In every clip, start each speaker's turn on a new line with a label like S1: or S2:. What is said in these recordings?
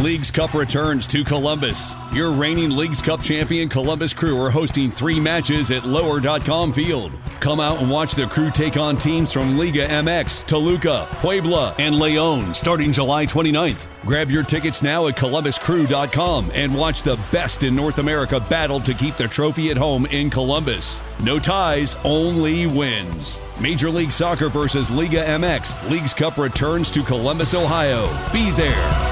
S1: Leagues Cup returns to Columbus. Your reigning Leagues Cup champion Columbus Crew are hosting 3 matches at Lower.com Field. Come out and watch the Crew take on teams from Liga MX, Toluca, Puebla, and León starting July 29th. Grab your tickets now at ColumbusCrew.com and watch the best in North America battle to keep the trophy at home in Columbus. No ties, only wins. Major League Soccer versus Liga MX. Leagues Cup returns to Columbus, Ohio. Be there.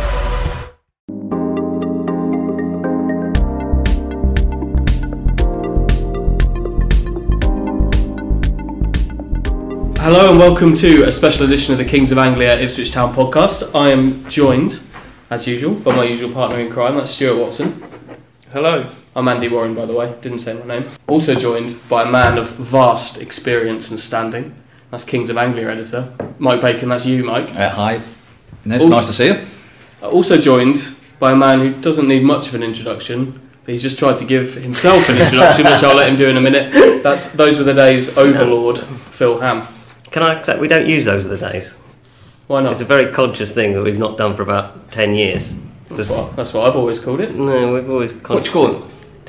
S2: Hello and welcome to a special edition of the Kings of Anglia Ipswich Town podcast. I am joined, as usual, by my usual partner in crime, that's Stuart Watson.
S3: Hello.
S2: I'm Andy Warren, by the way, didn't say my name. Also joined by a man of vast experience and standing, that's Kings of Anglia editor, Mike Bacon, that's you, Mike.
S4: Hi. It's nice to see you.
S2: Also joined by a man who doesn't need much of an introduction, but he's just tried to give himself an introduction, which I'll let him do in a minute. Those were the days, Overlord, Phil Ham.
S5: Can I accept we don't use those of the days?
S2: Why not?
S5: It's a very conscious thing that we've not done for about 10 years.
S2: That's what I've always called it.
S5: No, we've always
S4: What do you call it?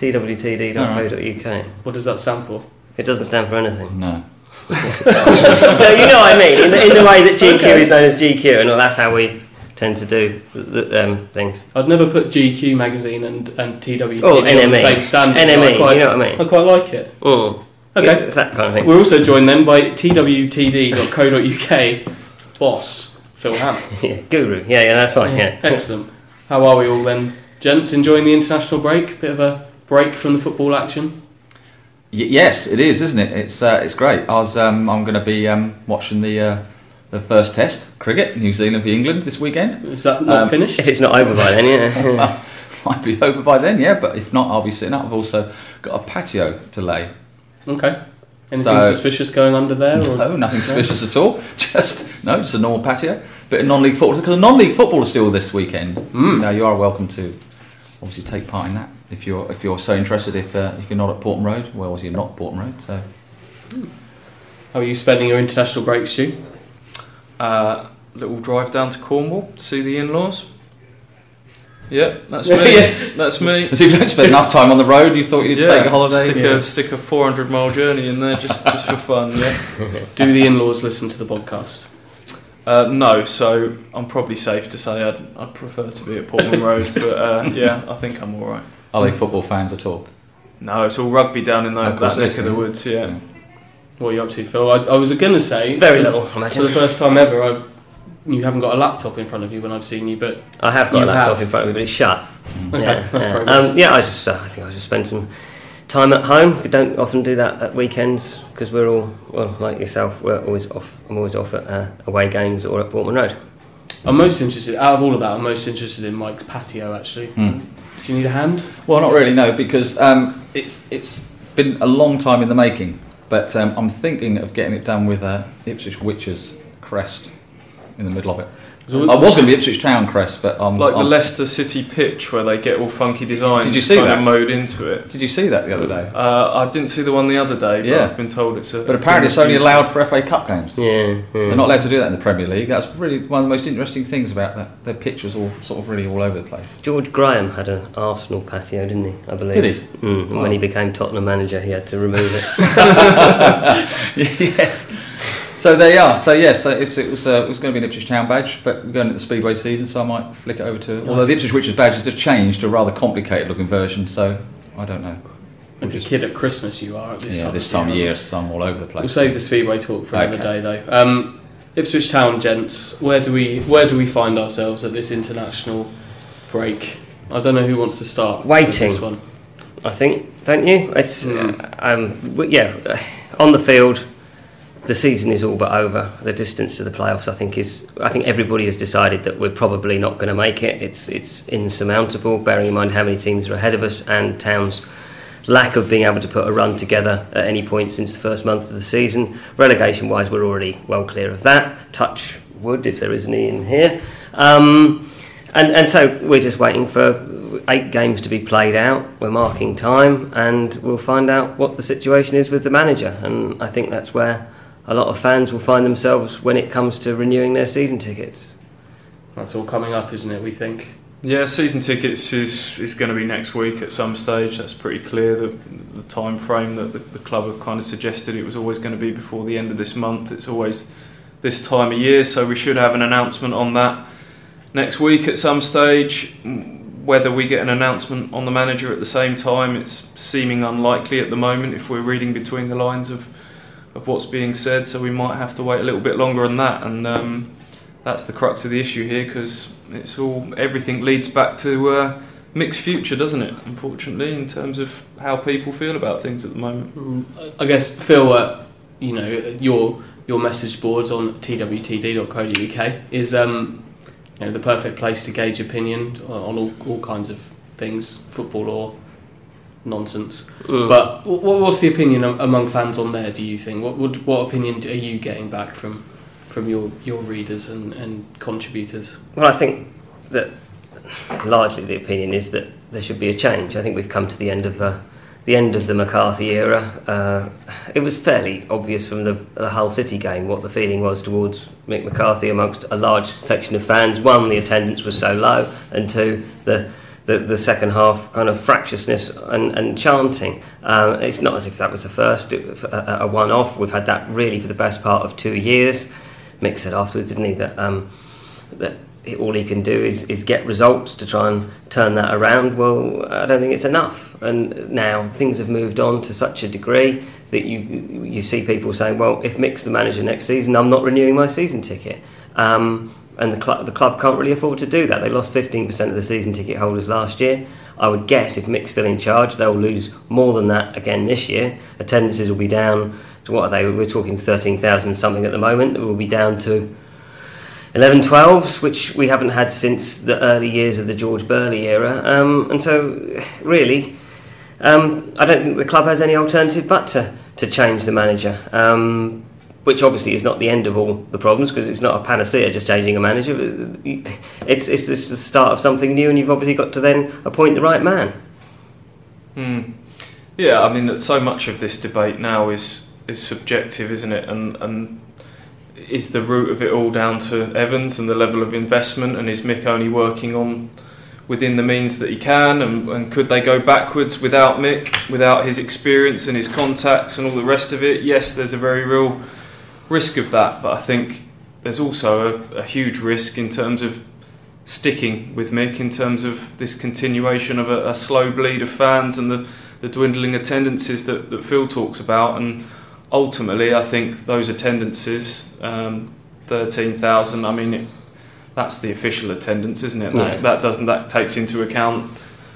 S5: twtd.co.uk.
S2: What does that stand for?
S5: It doesn't stand for anything.
S4: No.
S5: No, you know what I mean. In the way that GQ is known as GQ, and that's how we tend to do things.
S2: I'd never put GQ magazine and TWT
S5: Oh,
S2: on the
S5: NME.
S2: same standard.
S5: NME, you know what I mean?
S2: I quite like it.
S5: Mm.
S2: Okay.
S5: Yeah, it's that kind of thing.
S2: We're also joined then by twtd.co.uk boss, Phil Ham.
S5: Yeah, guru. Yeah, that's fine. Yeah.
S2: Excellent. How are we all then, gents? Enjoying the international break? Bit of a break from the football action?
S4: Yes, it is, isn't it? It's great. I'm going to be watching the first Test cricket, New Zealand v England this weekend.
S2: Is that not finished?
S5: If it's not over by then, yeah.
S4: Well, might be over by then, yeah. But if not, I'll be sitting up. I've also got a patio to lay.
S2: Okay. Anything suspicious going under there? Or?
S4: No, nothing suspicious at all. Just a normal patio. Bit of non-league football, because the non-league football is still this weekend. Now you are welcome to obviously take part in that if you're so interested. If you're not at Portman Road, well, obviously you're not at Portman Road. So,
S2: how are you spending your international break, Stu?
S3: Little drive down to Cornwall to see the in-laws. Yeah, that's me. That's me.
S4: So if you don't spend enough time on the road, you thought you'd take a holiday?
S3: Stick a 400-mile journey in there just for fun. Yeah.
S2: Do the in-laws listen to the podcast?
S3: No, so I'm probably safe to say I'd prefer to be at Portman Road, but yeah, I think I'm all right.
S4: Are they football fans at all?
S3: No, it's all rugby down in that neck of the woods. Yeah.
S2: What are you up to, Phil? I was going to say
S5: very little. Imagine
S2: for the first time ever, you haven't got a laptop in front of you when I've seen you, but
S5: I have got a laptop in front of me, but it's shut.
S2: Okay, that's
S5: progress. I think I just spend some time at home. We don't often do that at weekends because we're all, well, like yourself, we're always off. I'm always off at away games or at Portman Road.
S2: I'm most interested, out of all of that, I'm most interested in Mike's patio, actually. Do you need a hand?
S4: Well, not really, no, because it's been a long time in the making, but I'm thinking of getting it done with Ipswich Witches crest in the middle of it. I was going to be Ipswich Town crest, but
S3: the Leicester City pitch where they get all funky designs.
S4: Did you see that?
S3: Mowed into it.
S4: Did you see that the other day?
S3: I didn't see the one the other day, but I've been told it's a.
S4: But apparently, it's only allowed for FA Cup games.
S5: Yeah.
S4: They're not allowed to do that in the Premier League. That's really one of the most interesting things about that. Their pitch was all sort of really all over the place.
S5: George Graham had an Arsenal patio, didn't he? I believe.
S4: Did he?
S5: And when he became Tottenham manager, he had to remove it.
S4: Yes. So there you are. So yes, it was going to be an Ipswich Town badge, but we're going into the Speedway season, so I might flick it over to. Although the Ipswich Witches badge has just changed to a rather complicated looking version, so I don't know.
S2: Like a kid at Christmas, you are at this time.
S4: This time of year, so I'm all over the place.
S2: We'll save the Speedway talk for another day, though. Ipswich Town, gents, where do we find ourselves at this international break? I don't know who wants to start.
S5: Waiting.
S2: With this one.
S5: I think, don't you? It's on the field. The season is all but over. The distance to the playoffs, I think everybody has decided that we're probably not going to make it. It's insurmountable, bearing in mind how many teams are ahead of us and Town's lack of being able to put a run together at any point since the first month of the season. Relegation-wise, we're already well clear of that. Touch wood, if there is any in here. And so we're just waiting for 8 games to be played out. We're marking time, and we'll find out what the situation is with the manager. And I think that's where a lot of fans will find themselves when it comes to renewing their season tickets.
S2: That's all coming up, isn't it, we think?
S3: Yeah, season tickets is going to be next week at some stage. That's pretty clear. The time frame that the club have kind of suggested, it was always going to be before the end of this month. It's always this time of year, so we should have an announcement on that next week at some stage. Whether we get an announcement on the manager at the same time, it's seeming unlikely at the moment if we're reading between the lines of what's being said, so we might have to wait a little bit longer on that, and that's the crux of the issue here, because everything leads back to Mick's future, doesn't it, unfortunately, in terms of how people feel about things at the moment.
S2: I guess, Phil, your message boards on twtd.co.uk is the perfect place to gauge opinion on all kinds of things, football or nonsense. But what's the opinion among fans on there, do you think? What opinion are you getting back from your readers and contributors?
S5: Well, I think that largely the opinion is that there should be a change. I think we've come to the end of the McCarthy era. It was fairly obvious from the Hull City game what the feeling was towards Mick McCarthy amongst a large section of fans. One, the attendance was so low, and two, the second half kind of fractiousness and chanting. It's not as if that was the first, a one-off. We've had that really for the best part of 2 years. Mick said afterwards, didn't he, that all he can do is get results to try and turn that around. Well, I don't think it's enough. And now things have moved on to such a degree that you see people saying, well, if Mick's the manager next season, I'm not renewing my season ticket. And the club can't really afford to do that. They lost 15% of the season ticket holders last year. I would guess if Mick's still in charge, they'll lose more than that again this year. Attendances will be down to, what are they? We're talking 13,000 something at the moment. It will be down to 11-12s, which we haven't had since the early years of the George Burley era. And so, really, I don't think the club has any alternative but to change the manager. Which obviously is not the end of all the problems, because it's not a panacea just changing a manager. It's the start of something new, and you've obviously got to then appoint the right man.
S3: Yeah, I mean, so much of this debate now is subjective, isn't it? And is the root of it all down to Evans and the level of investment, and is Mick only working on within the means that he can, and could they go backwards without Mick, without his experience and his contacts and all the rest of it? Yes, there's a very real risk of that, but I think there's also a huge risk in terms of sticking with Mick, in terms of this continuation of a slow bleed of fans and the dwindling attendances that Phil talks about. And ultimately, I think those attendances, 13,000, I mean, that's the official attendance, isn't it?
S5: Yeah.
S3: That takes into account.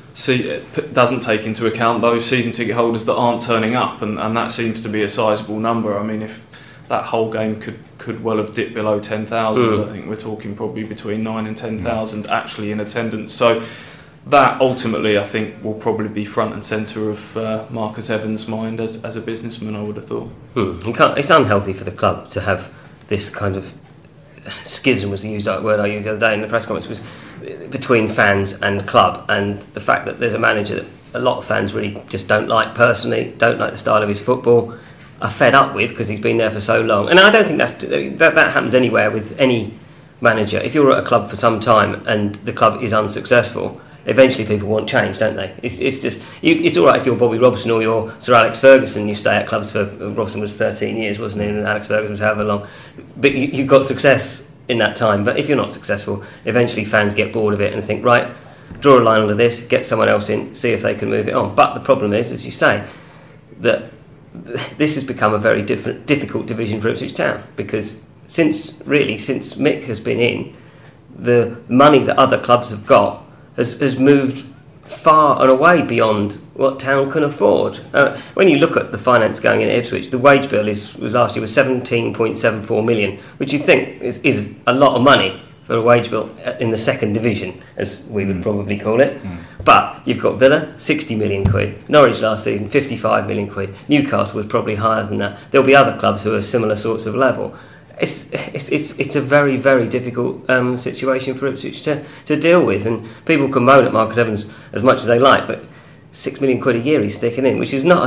S3: Doesn't take into account those season ticket holders that aren't turning up, and that seems to be a sizable number. I mean, if that whole game could well have dipped below 10,000, I think we're talking probably between 9,000 and 10,000 actually in attendance. So that ultimately, I think, will probably be front and centre of Marcus Evans' mind as a businessman, I would have thought.
S5: It's unhealthy for the club to have this kind of schism, was the word I used the other day in the press conference, was between fans and club, and the fact that there's a manager that a lot of fans really just don't like personally, don't like the style of his football, are fed up with because he's been there for so long. And I don't think that happens anywhere with any manager. If you're at a club for some time and the club is unsuccessful, eventually people want change, don't they? It's just it's all right if you're Bobby Robson or you're Sir Alex Ferguson. You stay at clubs for, Robson was 13 years, wasn't he? And Alex Ferguson was however long. But you've got success in that time. But if you're not successful, eventually fans get bored of it and think, right, draw a line under this, get someone else in, see if they can move it on. But the problem is, as you say, that this has become a very difficult division for Ipswich Town, because since Mick has been in, the money that other clubs have got has moved far and away beyond what Town can afford. When you look at the finance going in at Ipswich, the wage bill was last year was 17.74 million, which you think is a lot of money for a wage bill in the second division, as we would probably call it. But you've got Villa, 60 million quid. Norwich last season, 55 million quid. Newcastle was probably higher than that. There'll be other clubs who are similar sorts of level. It's a very, very difficult situation for Ipswich to deal with, and people can moan at Marcus Evans as much as they like, but 6 million quid a year he's sticking in, which is not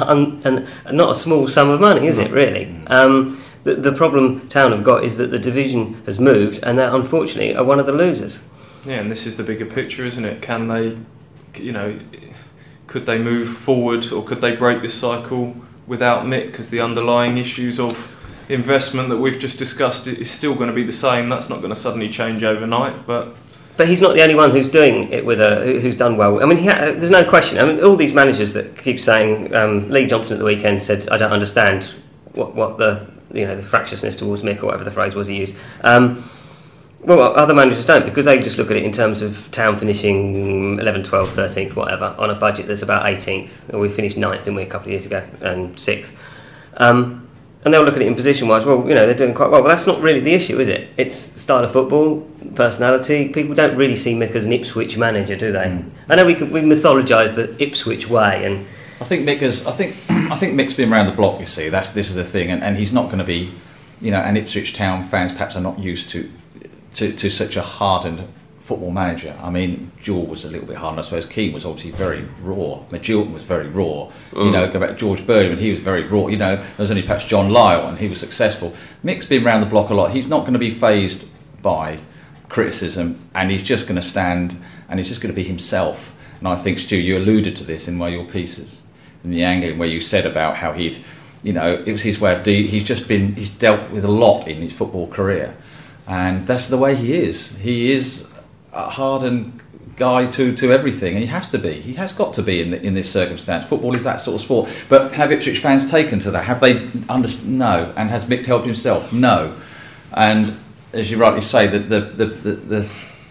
S5: not a small sum of money, is it, really? The problem Town have got is that the division has moved, and they unfortunately are one of the losers.
S3: Yeah, and this is the bigger picture, isn't it? Can they, could they move forward, or could they break this cycle without Mick? Because the underlying issues of investment that we've just discussed is still going to be the same. That's not going to suddenly change overnight, but
S5: he's not the only one who's doing it who's done well. I mean, there's no question. I mean, all these managers that keep saying, Lee Johnson at the weekend said, "I don't understand what the fractiousness towards Mick," or whatever the phrase was he used. Well, other managers don't, because they just look at it in terms of Town finishing 11th, 12th, 13th, whatever, on a budget that's about 18th. Or we finished 9th, didn't we, a couple of years ago, and 6th. And they'll look at it in position-wise, well, they're doing quite well. Well, that's not really the issue, is it? It's the style of football, personality. People don't really see Mick as an Ipswich manager, do they? I know we mythologise the Ipswich way, and
S4: I think Mick's been around the block. You see, this is the thing, and he's not going to be, and Ipswich Town fans perhaps are not used to such a hardened football manager. I mean, Jewell was a little bit hard, and I suppose Keane was obviously very raw. Magilton was very raw. Go back to George Birdman, he was very raw. There was only perhaps John Lyle, and he was successful. Mick's been around the block a lot. He's not going to be fazed by criticism, and he's just going to stand, and he's just going to be himself. And I think, Stu, you alluded to this in one of your pieces in the Anglian, where you said about how it was his way of he's dealt with a lot in his football career. And that's the way he is. He is a hardened guy to everything, and he has to be. He has got to be in this circumstance. Football is that sort of sport. But have Ipswich fans taken to that? Have they understood? No. And has Mick helped himself? No. And as you rightly say, the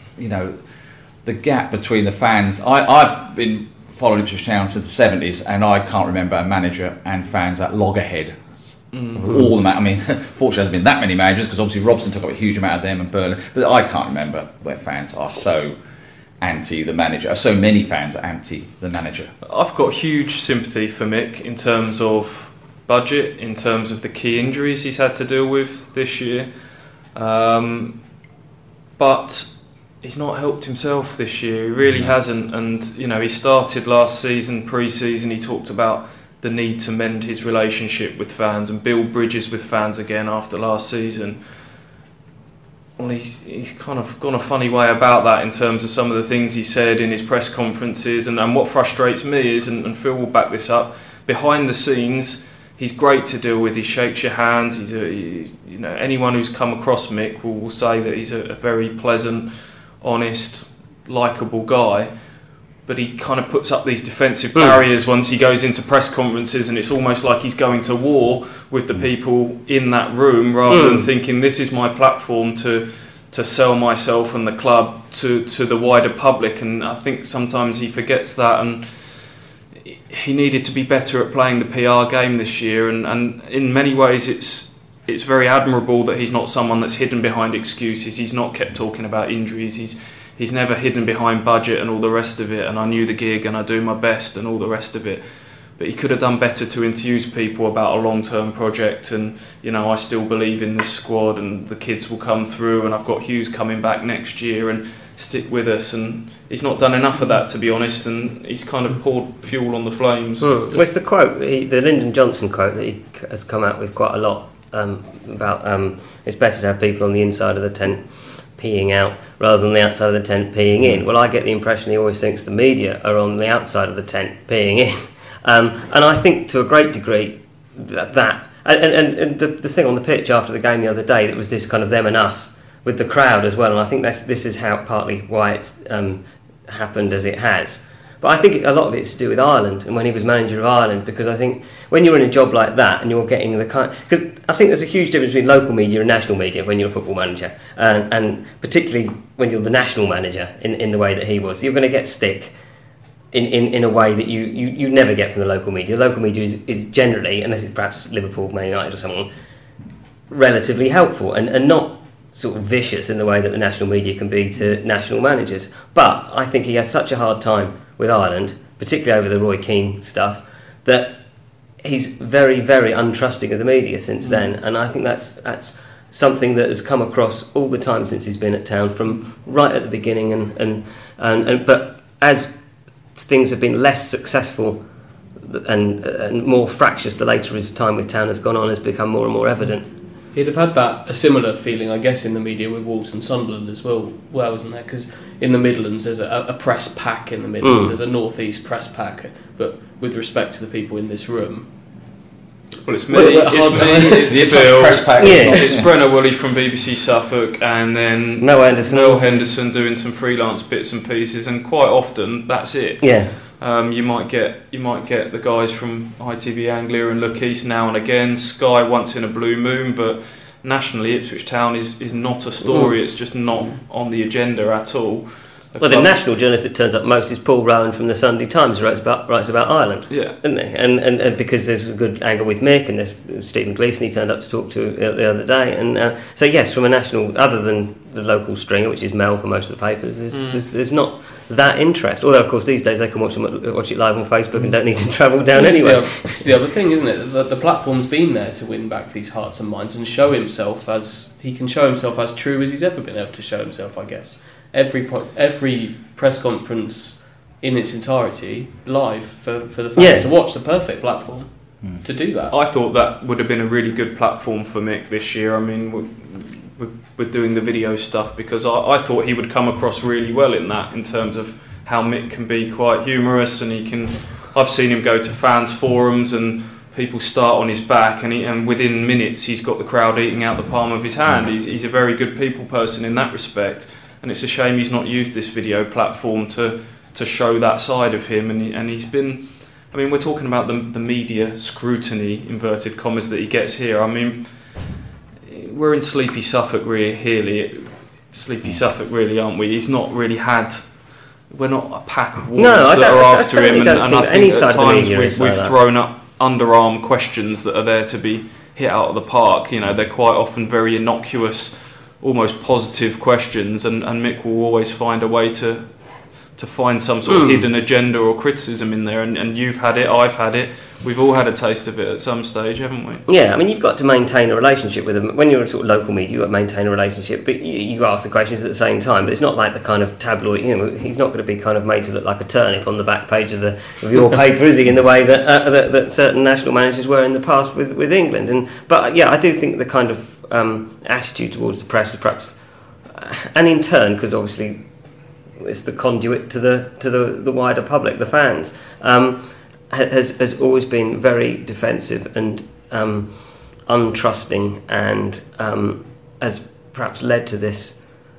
S4: gap between the fans. I've been following Ipswich Town since the 70s, and I can't remember a manager and fans at loggerhead. All the fortunately there's been that many managers, because obviously Robson took up a huge amount of them, and Berlin, but I can't remember where fans are so anti the manager. So many fans are anti the manager.
S3: I've got huge sympathy for Mick in terms of budget, in terms of the key injuries he's had to deal with this year, but he's not helped himself this year. He really hasn't. And he started last season, pre-season, he talked about the need to mend his relationship with fans and build bridges with fans again after last season. Well, he's kind of gone a funny way about that in terms of some of the things he said in his press conferences, and what frustrates me is, and Phil will back this up, behind the scenes he's great to deal with. He shakes your hands. Anyone who's come across Mick will say that he's a very pleasant, honest, likeable guy. But he kind of puts up these defensive barriers once he goes into press conferences, and it's almost like he's going to war with the people in that room, rather than thinking, this is my platform to sell myself and the club to the wider public. And I think sometimes he forgets that, and he needed to be better at playing the PR game this year. And in many ways it's very admirable that he's not someone that's hidden behind excuses. He's not kept talking about injuries. He's never hidden behind budget and all the rest of it, and I knew the gig and I do my best and all the rest of it. But he could have done better to enthuse people about a long-term project, and I still believe in this squad, and the kids will come through, and I've got Hughes coming back next year and stick with us. And he's not done enough of that, to be honest, and he's kind of poured fuel on the flames.
S5: Well, it's the quote, the Lyndon Johnson quote that he has come out with quite a lot about it's better to have people on the inside of the tent peeing out rather than the outside of the tent peeing in. Well, I get the impression he always thinks the media are on the outside of the tent peeing in. And I think to a great degree that and the thing on the pitch after the game the other day, that was this kind of them and us with the crowd as well, and I think this is how partly why it's happened as it has. But I think a lot of it's to do with Ireland and when he was manager of Ireland, because I think when you're in a job like that and you're getting the kind... Because I think there's a huge difference between local media and national media when you're a football manager, and particularly when you're the national manager in the way that he was. You're going to get stick in a way that you never get from the local media. The local media is generally, unless it's perhaps Liverpool, Man United or someone, relatively helpful and not sort of vicious in the way that the national media can be to national managers. But I think he had such a hard time with Ireland, particularly over the Roy Keane stuff, that he's very, very untrusting of the media since then. And I think that's something that has come across all the time since he's been at Town, from right at the beginning. And but as things have been less successful and more fractious the later his time with Town has gone on, has become more and more evident.
S2: He'd have had a similar feeling, I guess, in the media with Wolves and Sunderland as well, isn't there? Because in the Midlands, there's a press pack in the Midlands, there's a North East press pack, but with respect to the people in this room.
S3: Well, it's me, it's Phil,
S4: press pack.
S3: It's Brenna Woolley from BBC Suffolk, and then
S5: Mel Henderson
S3: doing some freelance bits and pieces, and quite often that's it.
S5: Yeah.
S3: You might get the guys from ITV Anglia and Look East now and again, Sky once in a blue moon, but nationally Ipswich Town is not a story. It's just not on the agenda at all.
S5: The national journalist that turns up most is Paul Rowan from the Sunday Times, who writes about Ireland, isn't he? And because there's a good angle with Mick, and there's Stephen Gleeson he turned up to talk to the other day, and so yes, from a national, other than the local stringer, which is Mel for most of the papers, there's not that interest. Although of course these days they can watch it live on Facebook and don't need to travel down anyway.
S2: It's the other thing, isn't it? The platform's been there to win back these hearts and minds and show himself as true as he's ever been able to show himself, I guess. Every press conference in its entirety live for the fans to watch. The perfect platform to do that.
S3: I thought that would have been a really good platform for Mick this year. I mean, we're doing the video stuff because I thought he would come across really well in that, in terms of how Mick can be quite humorous, and I've seen him go to fans forums and people start on his back, and within minutes he's got the crowd eating out the palm of his hand. He's a very good people person in that respect. And it's a shame he's not used this video platform to show that side of him. And he's been... I mean, we're talking about the media scrutiny, inverted commas, that he gets here. I mean, we're in Sleepy Suffolk, really, aren't we? He's not really had... We're not a pack of wolves that are after him. And I think at times we've thrown up underarm questions that are there to be hit out of the park. You know, they're quite often very innocuous, almost positive questions, and Mick will always find a way to find some sort of hidden agenda or criticism in there, and you've had it, I've had it, we've all had a taste of it at some stage, haven't we?
S5: Yeah, I mean, you've got to maintain a relationship with them. When you're a sort of local media, you've got to maintain a relationship, but you ask the questions at the same time, but it's not like the kind of tabloid, he's not going to be kind of made to look like a turnip on the back page of your paper, is he, in the way that certain national managers were in the past with England. But I do think the kind of attitude towards the press is perhaps, and in turn, because obviously it's the conduit to the wider public, the fans, has always been very defensive and untrusting, and has perhaps led to this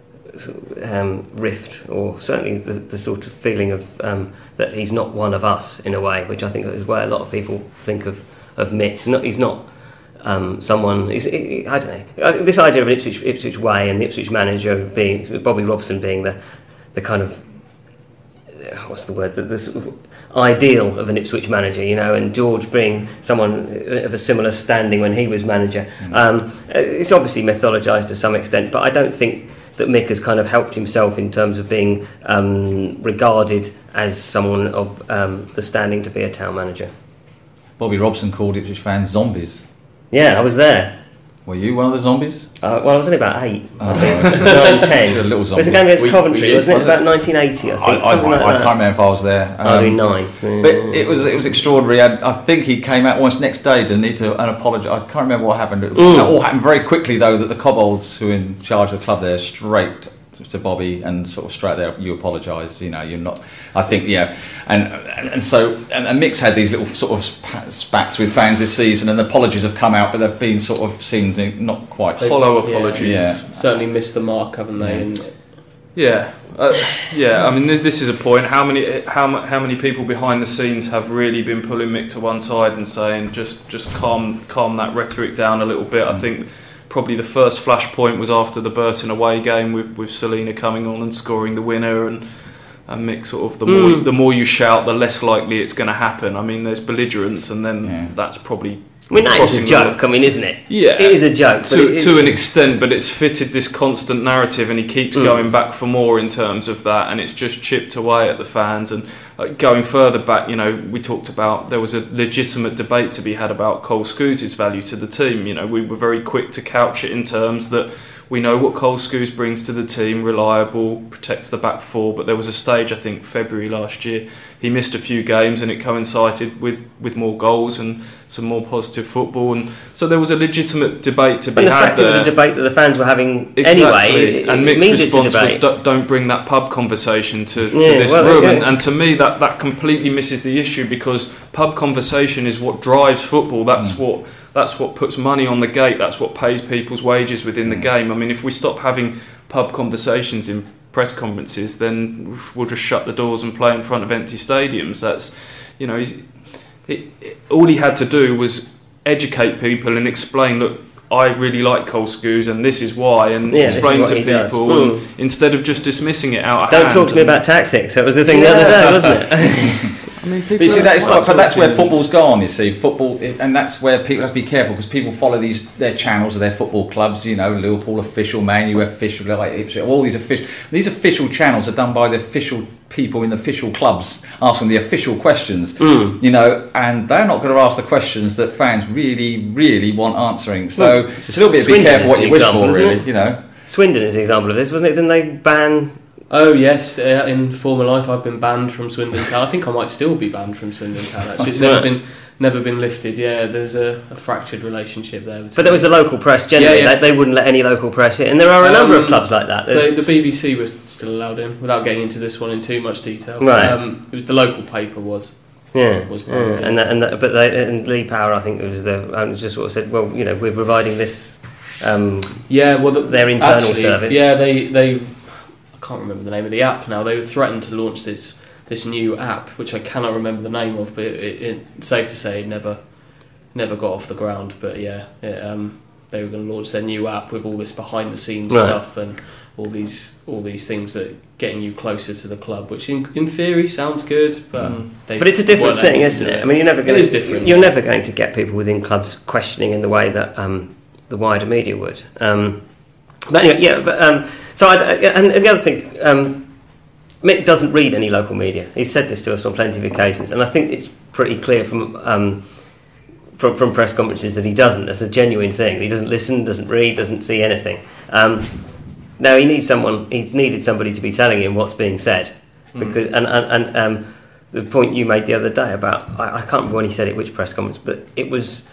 S5: rift, or certainly the sort of feeling of that he's not one of us in a way, which I think is where a lot of people think of Mick. He's not someone. I don't know. This idea of an Ipswich way, and the Ipswich manager being Bobby Robson being the kind of, what's the word? The sort of ideal of an Ipswich manager, and George being someone of a similar standing when he was manager. It's obviously mythologised to some extent, but I don't think that Mick has kind of helped himself in terms of being regarded as someone of the standing to be a town manager.
S4: Bobby Robson called Ipswich fans zombies.
S5: Yeah, I was there.
S4: Were you one of the zombies?
S5: Well, I was only about 8, I think. 9, 10.
S4: A little zombie.
S5: It was a game against Coventry, wasn't it? It was about 1980, I think.
S4: I can't remember if I was there.
S5: I was 9.
S4: But it was extraordinary. I think he came out almost next day, didn't he, to apologise. I can't remember what happened. It all happened very quickly, though, that the Cobbolds, who are in charge of the club there, straight to Bobby and sort of straight there, you apologise, you're not. I think, and so Mick's had these little sort of spats with fans this season, and the apologies have come out, but they've been sort of seemed not quite
S3: hollow apologies.
S2: Yeah. Certainly missed the mark, haven't they?
S3: I mean, this is a point. How many people behind the scenes have really been pulling Mick to one side and saying just calm that rhetoric down a little bit? I think probably the first flashpoint was after the Burton away game with Selina coming on and scoring the winner, and Mick sort of the more you shout, the less likely it's going to happen. I mean, there's belligerence, and then that's probably.
S5: I mean, that is a joke, isn't it?
S3: Yeah.
S5: It is a joke.
S3: To an extent, but it's fitted this constant narrative, and he keeps going back for more in terms of that, and it's just chipped away at the fans. And going further back, we talked about there was a legitimate debate to be had about Cole Scous's value to the team. We were very quick to couch it in terms that we know what Cole Scouse brings to the team, reliable, protects the back four, but there was a stage, I think February last year, he missed a few games and it coincided with more goals and some more positive football, and so there was a legitimate debate to be had there.
S5: It was a debate that the fans were having
S3: anyway, and Mick's response was don't bring that pub conversation to this room, and to me that completely misses the issue, because pub conversation is what drives football. That's what puts money on the gate. That's what pays people's wages within the game. I mean, if we stop having pub conversations in press conferences, then we'll just shut the doors and play in front of empty stadiums. That's, you know, all he had to do was educate people and explain, look, I really like Cole Scouse and this is why, and explain to people, and instead of just dismissing it out of hand.
S5: Don't talk to me about tactics. That was the thing the other day, wasn't it?
S4: I mean, but you see, that's where football's gone. You see, football, and that's where people have to be careful, because people follow their channels of their football clubs. You know, Liverpool official, Man U official, like Ipswich. All these official channels are done by the official people in the official clubs, asking the official questions. You know, and they're not going to ask the questions that fans really, really want answering. So it's a little bit be careful what you wish for, really. You know,
S5: Swindon is an example of this, wasn't it? Didn't they ban?
S2: Oh yes, in former life I've been banned from Swindon Town. I think I might still be banned from Swindon Town. Actually, it's never been lifted. Yeah, there's a fractured relationship there.
S5: But there was the local press generally. Yeah. They wouldn't let any local press in, and there are a number of clubs like that.
S2: The BBC was still allowed in, without getting into this one in too much detail.
S5: Right.
S2: It was the local paper was. Was
S5: and Lee Power, I think, was the owner, just sort of said, well, you know, we're providing this. Their internal service.
S2: Yeah, they. I can't remember the name of the app now. They threatened to launch this new app, which I cannot remember the name of, but it's safe to say it never got off the ground. But they were going to launch their new app with all this behind the scenes stuff and all these things that getting you closer to the club, which in theory sounds good, but
S5: it's a different thing, isn't it? I mean,
S2: it is different.
S5: You're never going to get people within clubs questioning in the way that the wider media would. But anyway, so and the other thing, Mick doesn't read any local media. He's said this to us on plenty of occasions, and I think it's pretty clear from press conferences that he doesn't. That's a genuine thing. He doesn't listen, doesn't read, doesn't see anything. Now he needs someone. He's needed somebody to be telling him what's being said, because and the point you made the other day about I can't remember when he said it, which press conference, but it was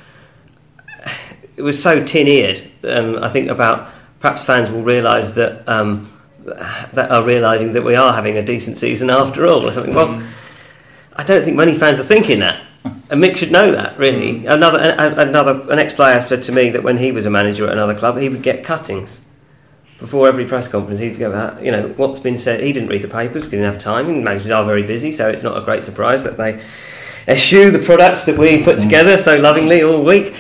S5: so tin-eared. I think about. Perhaps fans will realise that are realising that we are having a decent season after all, or something. Well, I don't think many fans are thinking that, and Mick should know that. Really, an ex-player said to me that when he was a manager at another club, he would get cuttings before every press conference. He'd go, you know, what's been said. He didn't read the papers, he didn't have time. And managers are very busy, so it's not a great surprise that they eschew the products that we put together so lovingly all week.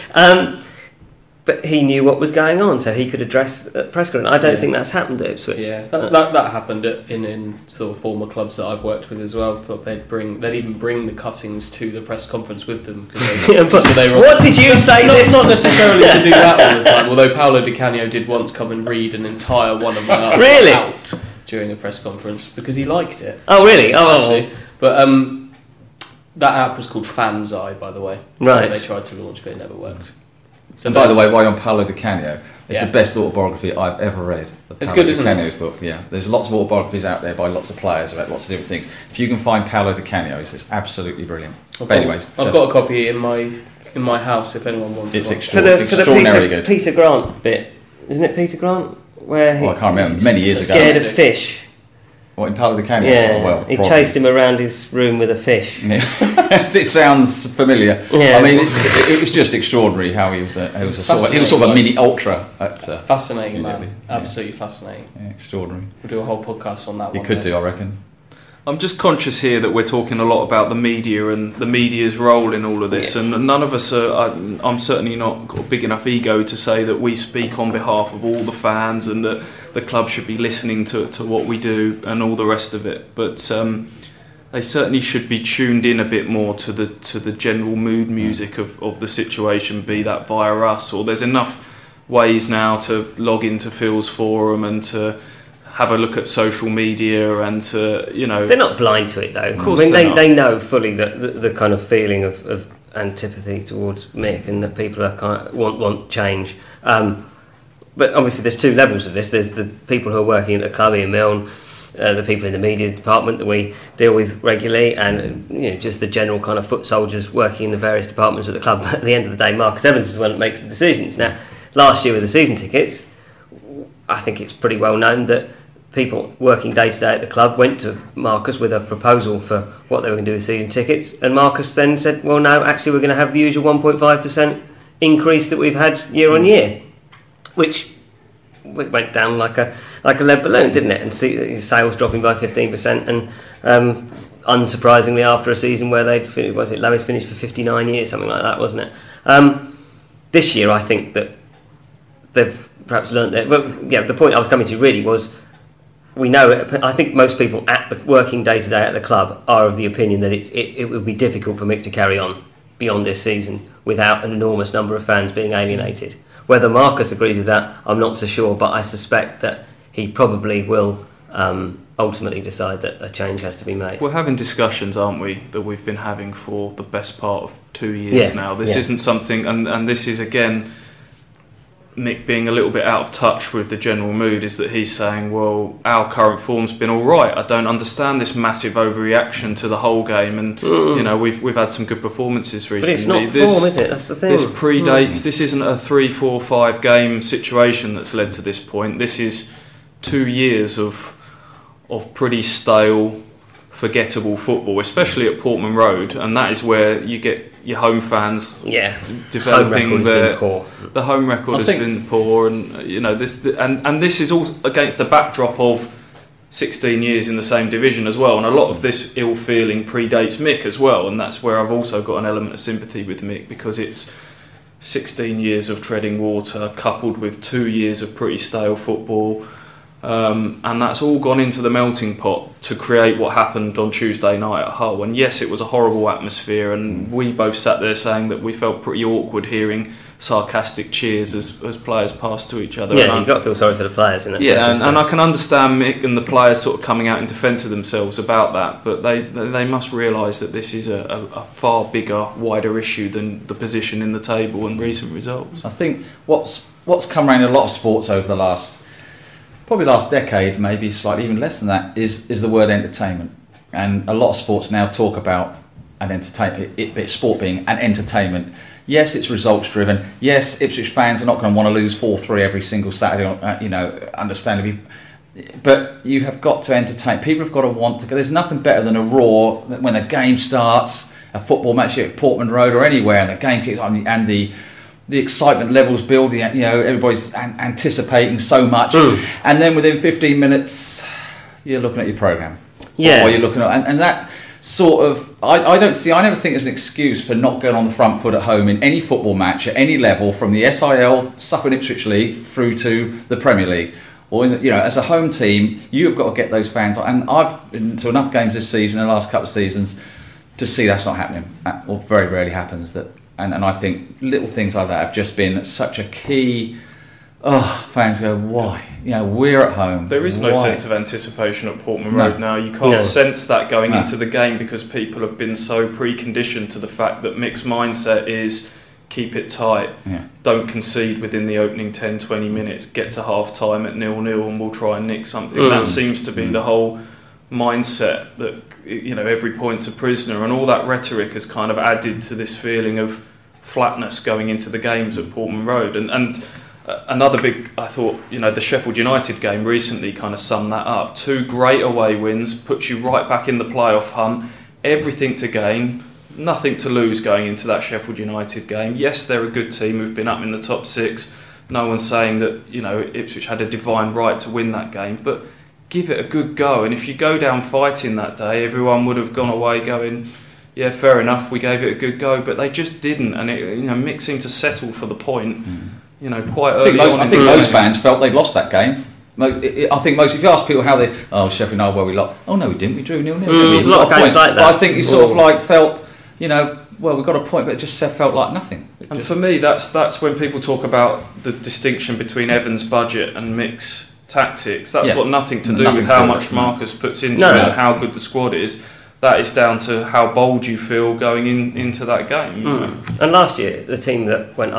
S5: But he knew what was going on, so he could address press conference. I don't think that's happened at Ipswich.
S2: Yeah, that happened in sort of former clubs that I've worked with as well. Thought they'd even bring the cuttings to the press conference with them.
S5: What did you say?
S2: Not necessarily to do that all the time. Although Paolo Di Canio did once come and read an entire one of them out during a press conference because he liked it.
S5: Oh, really?
S2: Actually. But that app was called Fans Eye, by the way.
S5: Right.
S2: They tried to launch, but it never worked.
S4: So and by the way, while you're on Paolo Di Canio, it's the best autobiography I've ever read.
S2: It's good, isn't it?
S4: Canio's book, yeah. There's lots of autobiographies out there by lots of players about lots of different things. If you can find Paolo Di Canio's, it's absolutely brilliant. But anyways,
S2: I've got a copy in my house if anyone wants
S4: it's
S2: one.
S4: Extraordinarily good.
S5: Peter Grant bit, isn't it? Peter Grant, where
S4: I can't remember. Many years ago.
S5: Scared of fish.
S4: What, in Paolo Di Canio?
S5: Yeah,
S4: well,
S5: he chased him around his room with a fish.
S4: Yeah. It sounds familiar. Yeah. I mean, it was just extraordinary how he was sort of a mini ultra.
S2: Fascinating man, absolutely fascinating.
S4: Yeah, extraordinary.
S2: We'll do a whole podcast on that.
S4: You could do, I reckon.
S3: I'm just conscious here that we're talking a lot about the media and the media's role in all of this, and none of us are. I'm certainly not got a big enough ego to say that we speak on behalf of all the fans and that the club should be listening to what we do and all the rest of it. But they certainly should be tuned in a bit more to the general mood music of the situation, be that via us, or there's enough ways now to log into Phil's forum and to have a look at social media and to, you know...
S5: They're not blind to it, though.
S3: Of course
S5: they know fully that the kind of feeling of antipathy towards Mick and that people are want change. but obviously there's two levels of this. There's the people who are working at the club, Ian Milne, the people in the media department that we deal with regularly, and just the general kind of foot soldiers working in the various departments at the club. But at the end of the day, Marcus Evans is the one that makes the decisions. Now, last year with the season tickets, I think it's pretty well known that people working day to day at the club went to Marcus with a proposal for what they were going to do with season tickets, and Marcus then said, well, no, actually we're going to have the usual 1.5% increase that we've had year on year, which went down like a lead balloon, didn't it? And sales dropping by 15%, and unsurprisingly, after a season where Lois finished for 59 years, something like that, wasn't it? This year, I think that they've perhaps learnt that. But yeah, the point I was coming to really was, we know. I think most people at the working day to day at the club are of the opinion that it would be difficult for Mick to carry on beyond this season without an enormous number of fans being alienated. Whether Marcus agrees with that, I'm not so sure, but I suspect that he probably will ultimately decide that a change has to be made.
S3: We're having discussions, aren't we, that we've been having for the best part of 2 years now. This isn't something, and this is again Mick being a little bit out of touch with the general mood, is that he's saying, well, our current form's been all right. I don't understand this massive overreaction to the whole game, and we've had some good performances recently.
S5: But it's not form, is it? That's the thing.
S3: This predates. This isn't a 3, 4, 5 game situation that's led to this point. This is 2 years of pretty stale, forgettable football, especially at Portman Road, and that is where you get your home fans developing the home record has been poor, and this is all against the backdrop of 16 years in the same division as well, and a lot of this ill feeling predates Mick as well, and that's where I've also got an element of sympathy with Mick, because it's 16 years of treading water coupled with 2 years of pretty stale football. And that's all gone into the melting pot to create what happened on Tuesday night at Hull. And yes, it was a horrible atmosphere, and we both sat there saying that we felt pretty awkward hearing sarcastic cheers as players passed to each other.
S5: Yeah, you've got to feel sorry for the players in that circumstance.
S3: And I can understand Mick and the players sort of coming out in defence of themselves about that, but they must realise that this is a far bigger, wider issue than the position in the table and recent results.
S4: I think what's come around in a lot of sports over the last decade, maybe slightly even less than that, is the word entertainment. And a lot of sports now talk about sport being an entertainment. Yes, it's results driven. Yes, Ipswich fans are not going to want to lose 4-3 every single Saturday, understandably. But you have got to entertain. People have got to want to go. There's nothing better than a roar when a game starts, a football match at Portman Road or anywhere, and the game kicks on, and the excitement levels building, everybody's anticipating so much, and then within 15 minutes you're looking at your programme, or you're looking at, and that sort of, I never think there's an excuse for not going on the front foot at home in any football match at any level, from the SIL, Suffolk Ipswich League through to the Premier League, or as a home team, you've got to get those fans on. And I've been to enough games this season, the last couple of seasons, to see that's not happening, or very rarely happens. And I think little things like that have just been such a key. Fans go, why? We're at home.
S3: There is no sense of anticipation at Portman Road now. You can't sense that going into the game, because people have been so preconditioned to the fact that Mick's mindset is keep it tight, don't concede within the opening 10-20 minutes, get to half time at 0-0 and we'll try and nick something. That seems to be the whole mindset, that every point's a prisoner, and all that rhetoric has kind of added to this feeling of flatness going into the games at Portman Road. And another big, I thought, the Sheffield United game recently kind of summed that up. 2 great away wins, puts you right back in the playoff hunt, everything to gain, nothing to lose going into that Sheffield United game. Yes, they're a good team who've been up in the top 6. No one's saying that Ipswich had a divine right to win that game, but give it a good go. And if you go down fighting that day, everyone would have gone away going, yeah, fair enough, we gave it a good go, but they just didn't. And Mick seemed to settle for the point, quite early on.
S4: I think most fans felt they'd lost that game. I think if you ask people how Sheffield, we lost. Oh no, we didn't. We drew 0-0.
S5: There's a lot of games like that.
S4: But I think you sort of felt, well, we got a point, but it just felt like nothing.
S3: For me, that's when people talk about the distinction between Evans' budget and Mick's tactics. That's got nothing to do with how much Marcus puts into it and how good the squad is. That is down to how bold you feel going into that game.
S5: And last year, the team that went up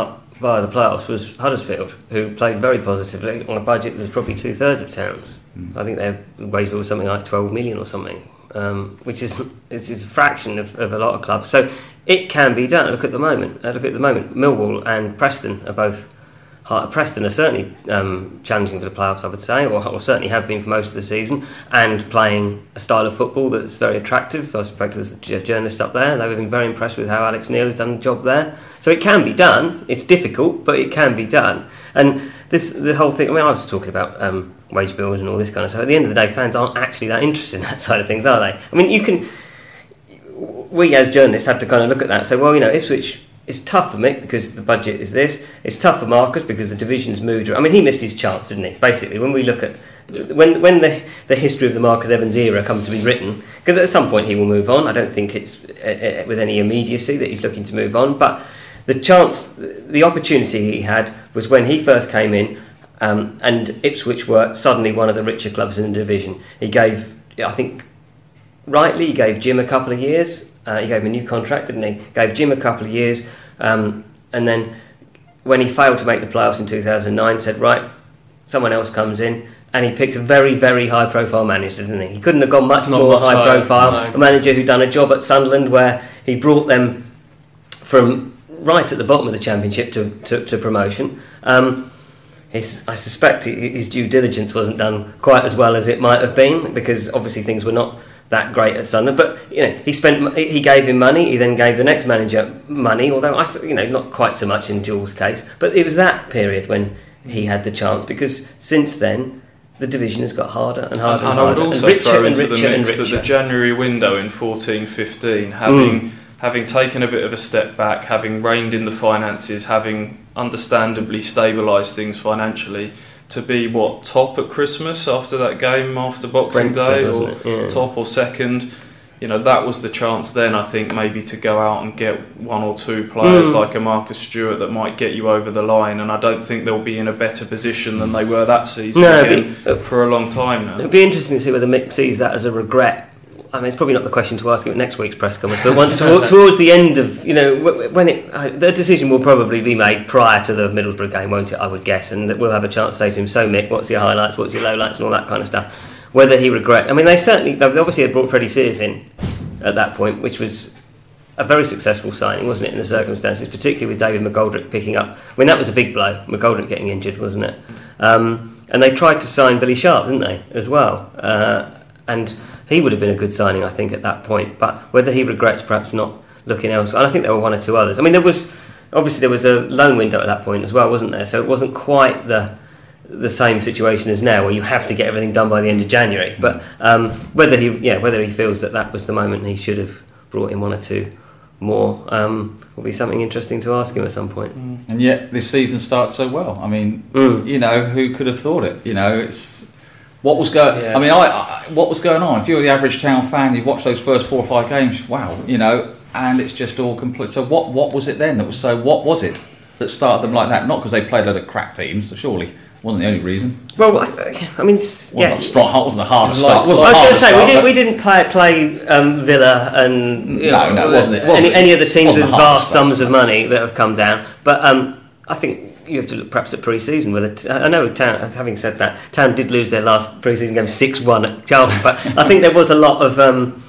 S5: via the playoffs was Huddersfield, who played very positively on a budget that was probably 2/3 of Town's. I think their wage bill was something like 12 million or something, which is a fraction of a lot of clubs. So it can be done. Look at the moment. Millwall and Preston are both. Preston are certainly challenging for the playoffs, I would say, or certainly have been for most of the season, and playing a style of football that's very attractive. I spoke to the journalist up there. They've been very impressed with how Alex Neil has done the job there. So it can be done. It's difficult, but it can be done. And the whole thing, I mean, I was talking about wage bills and all this kind of stuff. At the end of the day, fans aren't actually that interested in that side of things, are they? I mean, we as journalists have to kind of look at that and say, well, Ipswich... It's tough for Mick because the budget is this. It's tough for Marcus because the division's moved. I mean, he missed his chance, didn't he? Basically, when we look at when the history of the Marcus Evans era comes to be written, because at some point he will move on. I don't think it's with any immediacy that he's looking to move on. But the opportunity he had was when he first came in, and Ipswich were suddenly one of the richer clubs in the division. He gave, I think, rightly, he gave Jim a couple of years. He gave him a new contract, didn't he? Gave Jim a couple of years, and then when he failed to make the playoffs in 2009, said, right, someone else comes in, and he picked a very, very high-profile manager, didn't he? He couldn't have gone much more high-profile. No. A manager who'd done a job at Sunderland where he brought them from right at the bottom of the Championship to promotion. I suspect his due diligence wasn't done quite as well as it might have been, because obviously things were not that great at Sunderland, but he gave him money. He then gave the next manager money, although not quite so much in Jules' case. But it was that period when he had the chance, because since then the division has got harder and harder and harder.
S3: I would also throw into the mix that the January window in 14-15, having taken a bit of a step back, having reined in the finances, having understandably stabilised things financially. To be top at Christmas after that game after Boxing Day, or top or second, that was the chance then, I think, maybe to go out and get one or two players like a Marcus Stewart that might get you over the line, and I don't think they'll be in a better position than they were that season for a long time now.
S5: It'd be interesting to see whether Mick sees that as a regret. I mean, it's probably not the question to ask him at next week's press conference, but once towards the end of, when the decision will probably be made prior to the Middlesbrough game, won't it, I would guess, and that we'll have a chance to say to him, so Mick, what's your highlights, what's your lowlights, and all that kind of stuff. Whether he regret... I mean, they obviously had brought Freddie Sears in at that point, which was a very successful signing, wasn't it, in the circumstances, particularly with David McGoldrick picking up... I mean, that was a big blow, McGoldrick getting injured, wasn't it? And they tried to sign Billy Sharp, didn't they, as well? And he would have been a good signing, I think, at that point. But whether he regrets perhaps not looking elsewhere, and I think there were one or two others. I mean, there was a loan window at that point as well, wasn't there? So it wasn't quite the same situation as now, where you have to get everything done by the end of January. But whether he feels that was the moment he should have brought in one or two more will be something interesting to ask him at some point.
S4: And yet this season starts so well. I mean, who could have thought it? It's. What was going? Yeah. I mean, what was going on? If you're the average Town fan, you watch those first 4 or 5 games. Wow, and it's just all complete. So what was it then? What was it that started them like that? Not because they played a lot of crap teams. So surely wasn't the only reason.
S5: Well, I mean, wasn't
S4: the hardest start.
S5: I was going to say we didn't play Villa and
S4: wasn't it?
S5: Any of the teams with vast sums of money that have come down. But I think. You have to look perhaps at pre-season. I know Town, having said that, Town did lose their last pre-season game 6-1 at Charlton, but I think there was a lot of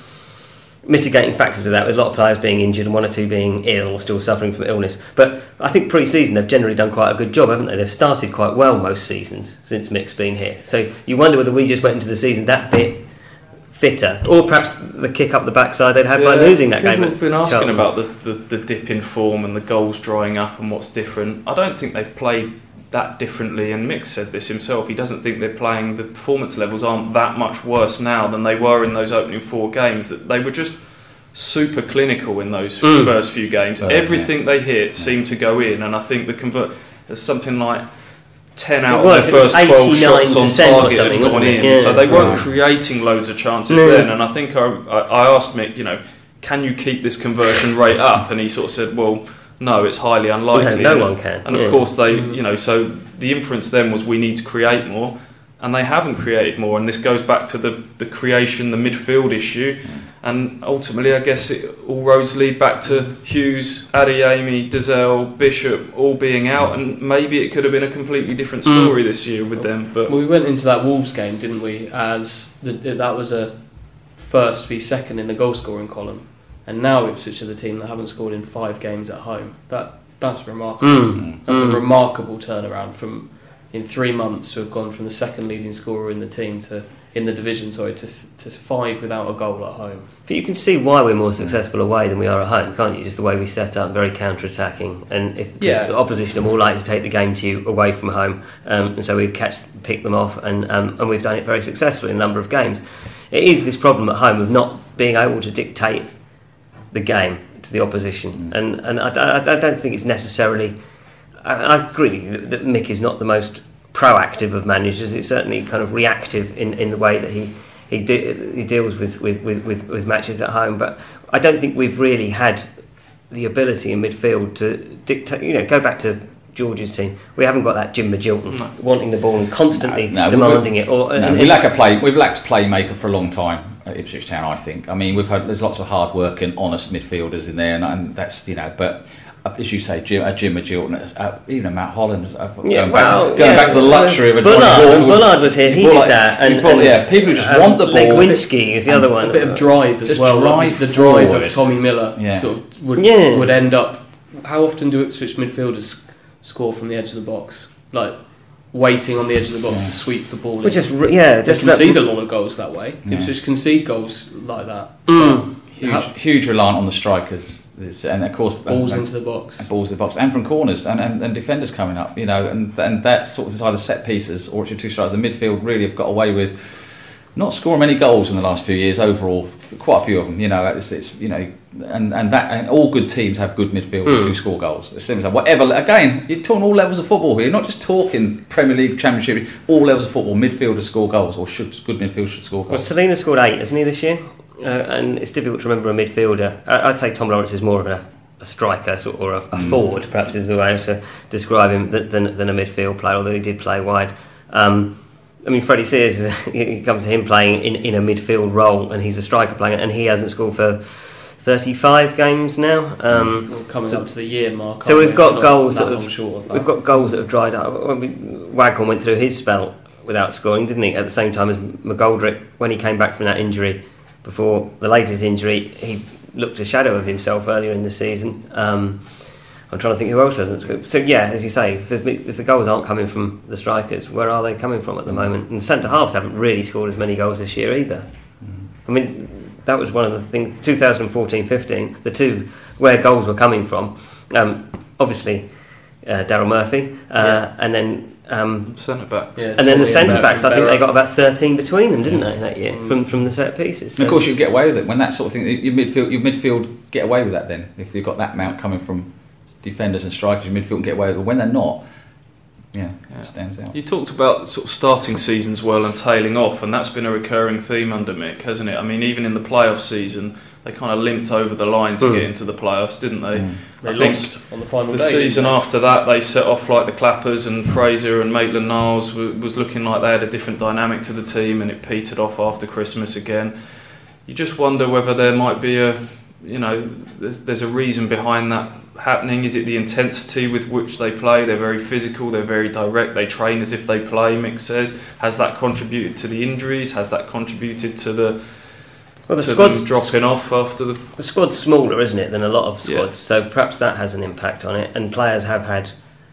S5: mitigating factors with that, with a lot of players being injured and one or two being ill or still suffering from illness. But I think pre-season they've generally done quite a good job, haven't they? They've started quite well most seasons since Mick's been here. So you wonder whether we just went into the season that bit fitter, or perhaps the kick up the backside they'd had by losing that game.
S3: People have been asking about the dip in form and the goals drying up and what's different. I don't think they've played that differently, and Mick said this himself. He doesn't think they're playing, the performance levels aren't that much worse now than they were in those opening 4 games. That they were just super clinical in those first few games. Everything they hit seemed to go in, and I think there's something like 10 out of their first 12 shots on target had gone in. Yeah. So they weren't creating loads of chances then. And I think I asked Mick, can you keep this conversion rate up? And he sort of said, well, no, it's highly unlikely.
S5: No one can.
S3: And of course they, so the inference then was we need to create more. and they haven't created more. And this goes back to the creation, the midfield issue. And ultimately, I guess all roads lead back to Hughes, Adeyemi, Dazelle, Bishop all being out, and maybe it could have been a completely different story this year with them. But
S2: we went into that Wolves game, didn't we, as that was a first v second in the goal scoring column, and now Ipswich are the team that haven't scored in 5 games at home. That's remarkable. That's a remarkable turnaround from in 3 months to have gone from the second leading scorer in the team to 5 without a goal at home.
S5: But you can see why we're more successful away than we are at home, can't you? Just the way we set up, very counter-attacking, and if the opposition are more likely to take the game to you away from home, and so we pick them off, and we've done it very successfully in a number of games. It is this problem at home of not being able to dictate the game to the opposition, and I don't think it's necessarily. I agree that Mick is not the most proactive of managers. It's certainly kind of reactive in the way that he deals with matches at home. But I don't think we've really had the ability in midfield to dictate. Go back to George's team. We haven't got that Jim Magilton wanting the ball and constantly demanding it.
S4: We've lacked a playmaker for a long time at Ipswich Town. I think. I mean, there's lots of hard work and honest midfielders in there, and that's but. As you say, Jim Magilton, even Matt Holland, going back to the luxury of a
S5: Bullard was here. He did that, and
S4: people who just want the ball.
S5: Legwinski is the other one.
S2: A bit of drive as well. The drive of Tommy Miller sort of would end up. How often do Ipswich midfielders score from the edge of the box? Like waiting on the edge of the box to sweep the ball.
S5: They
S2: concede a lot of goals that way. Ipswich concede goals like that.
S4: Huge reliant on the strikers. And of course
S2: balls into the box,
S4: and from corners and defenders coming up, and that sort of is either set pieces or it's your two strikers. The midfield really have got away with not scoring many goals in the last few years overall. Quite a few of them, and all good teams have good midfielders who score goals. It's simple as whatever. Again, you're talking all levels of football here. You're not just talking Premier League, Championship. All levels of football, midfielders score goals, or good midfielders should score goals.
S5: Well, Selina scored 8, hasn't he, this year? And it's difficult to remember a midfielder. I'd say Tom Lawrence is more of a striker or a forward, perhaps is the way to describe him, than a midfield player, although he did play wide. Freddie Sears, you come to him playing in a midfield role, and he's a striker playing, and he hasn't scored for 35 games now.
S2: Coming up to the year mark.
S5: So we've got goals we've got goals that have dried up. Waghorn went through his spell without scoring, didn't he? At the same time as McGoldrick, when he came back from that injury. Before the latest injury, he looked a shadow of himself earlier in the season. I'm trying to think who else hasn't. So as you say, if the goals aren't coming from the strikers, where are they coming from at the moment? And the centre halves haven't really scored as many goals this year either. I mean, that was one of the things. 2014-15, the two where goals were coming from. Obviously, Daryl Murphy, and then.
S3: Centre backs,
S5: and then the centre backs. I think they got about 13 between them, didn't they, that year from the set pieces?
S4: So. And of course, you get away with it when that sort of thing. Your midfield get away with that. Then, if you've got that amount coming from defenders and strikers, your midfield can get away with it. But when they're not, it stands out.
S3: You talked about sort of starting seasons well and tailing off, and that's been a recurring theme under Mick, hasn't it? I mean, even in the playoff season, they kind of limped over the line to get into the playoffs, didn't they?
S2: They lost on the final day.
S3: The season after that, they set off like the Clappers, and Fraser and Maitland-Niles was looking like they had a different dynamic to the team, and it petered off after Christmas again. You just wonder whether there might be there's a reason behind that happening. Is it the intensity with which they play? They're very physical, they're very direct, they train as if they play, Mick says. Has that contributed to the injuries? Has that contributed to the squad's dropping off after the
S5: squad's smaller, isn't it, than a lot of squads? So perhaps that has an impact on it. And players have had,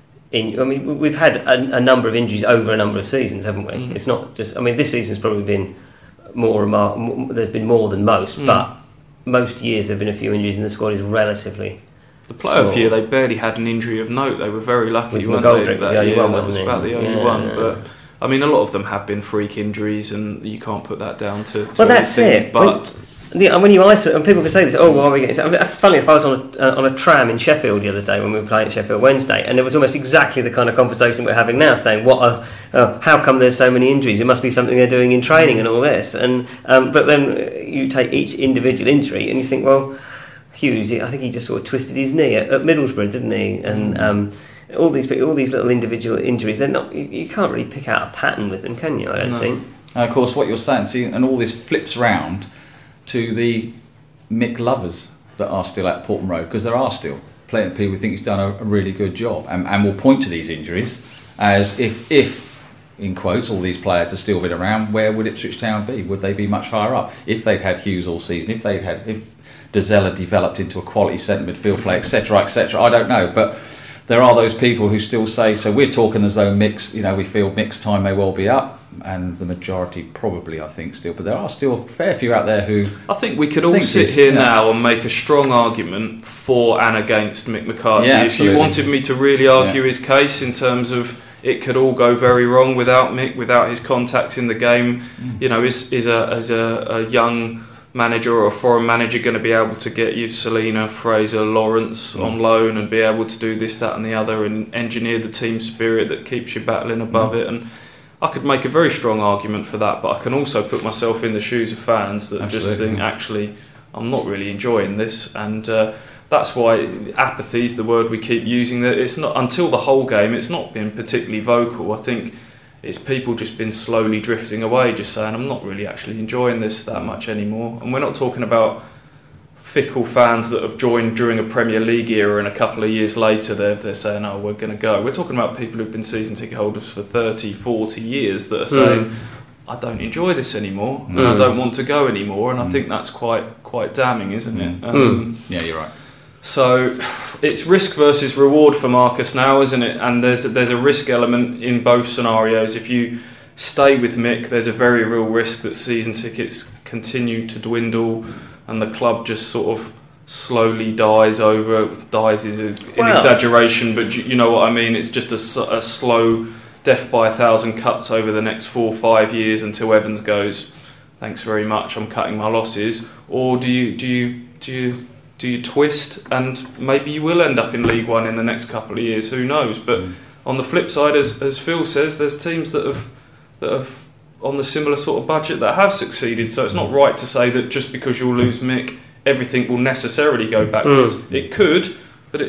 S5: we've had a number of injuries over a number of seasons, haven't we? It's not just. This season's probably been there's been more than most, but most years there've been a few injuries, and the squad is relatively.
S3: The playoff year, they barely had an injury of note. They were very lucky.
S5: With McGoldrick was the only one, wasn't it?
S3: About the only one, but. A lot of them have been freak injuries, and you can't put that down to
S5: that's
S3: anything.
S5: it.
S3: But
S5: when you isolate, and people can say this, why are we getting? Funny if I was on a tram in Sheffield the other day when we were playing at Sheffield Wednesday, and it was almost exactly the kind of conversation we're having now, saying, how come there's so many injuries? It must be something they're doing in training and all this. And but then you take each individual injury and you think, well, Hughes, I think he just sort of twisted his knee at Middlesbrough, didn't he? And all these little individual injuries, they're not. You can't really pick out a pattern with them, can you? I don't think.
S4: And of course, what you're saying, see, and all this flips round to the Mick lovers that are still at Portman Road, because there are still plenty of people who think he's done a really good job, and will point to these injuries as if in quotes, all these players have still been around, where would Ipswich Town be? Would they be much higher up? If they'd had Hughes all season, if Dazelle had developed into a quality centre midfield player, etc., etc., I don't know. But there are those people who still say, so we're talking as though Mick's, we feel Mick's time may well be up, and the majority probably, I think, still. But there are still a fair few out there who...
S3: I think we could all sit here now and make a strong argument for and against Mick McCarthy.
S4: Yeah,
S3: if you wanted me to really argue his case in terms of it could all go very wrong without Mick, without his contacts in the game. Is a young manager or a foreign manager going to be able to get you Selina, Fraser, Lawrence on loan and be able to do this, that and the other and engineer the team spirit that keeps you battling above it? And I could make a very strong argument for that, but I can also put myself in the shoes of fans that just think, actually, I'm not really enjoying this, and that's why apathy is the word we keep using. That it's not until the whole game. It's not been particularly vocal. I think it's people just been slowly drifting away, just saying, I'm not really actually enjoying this that much anymore. And we're not talking about fickle fans that have joined during a Premier League era and a couple of years later they're saying, oh, we're going to go. We're talking about people who've been season ticket holders for 30, 40 years that are saying, I don't enjoy this anymore and I don't want to go anymore. And I think that's quite damning, isn't it?
S4: Yeah, you're right.
S3: So it's risk versus reward for Marcus now, isn't it? And there's a risk element in both scenarios. If you stay with Mick, there's a very real risk that season tickets continue to dwindle and the club just sort of slowly dies is an exaggeration, but you know what I mean. It's just a slow death by 1,000 cuts over the next 4 or 5 years until Evans goes, thanks very much, I'm cutting my losses. Or do you twist and maybe you will end up in League One in the next couple of years? Who knows? But on the flip side, as Phil says, there's teams that have on the similar sort of budget that have succeeded. So it's not right to say that just because you'll lose Mick, everything will necessarily go backwards. It could, but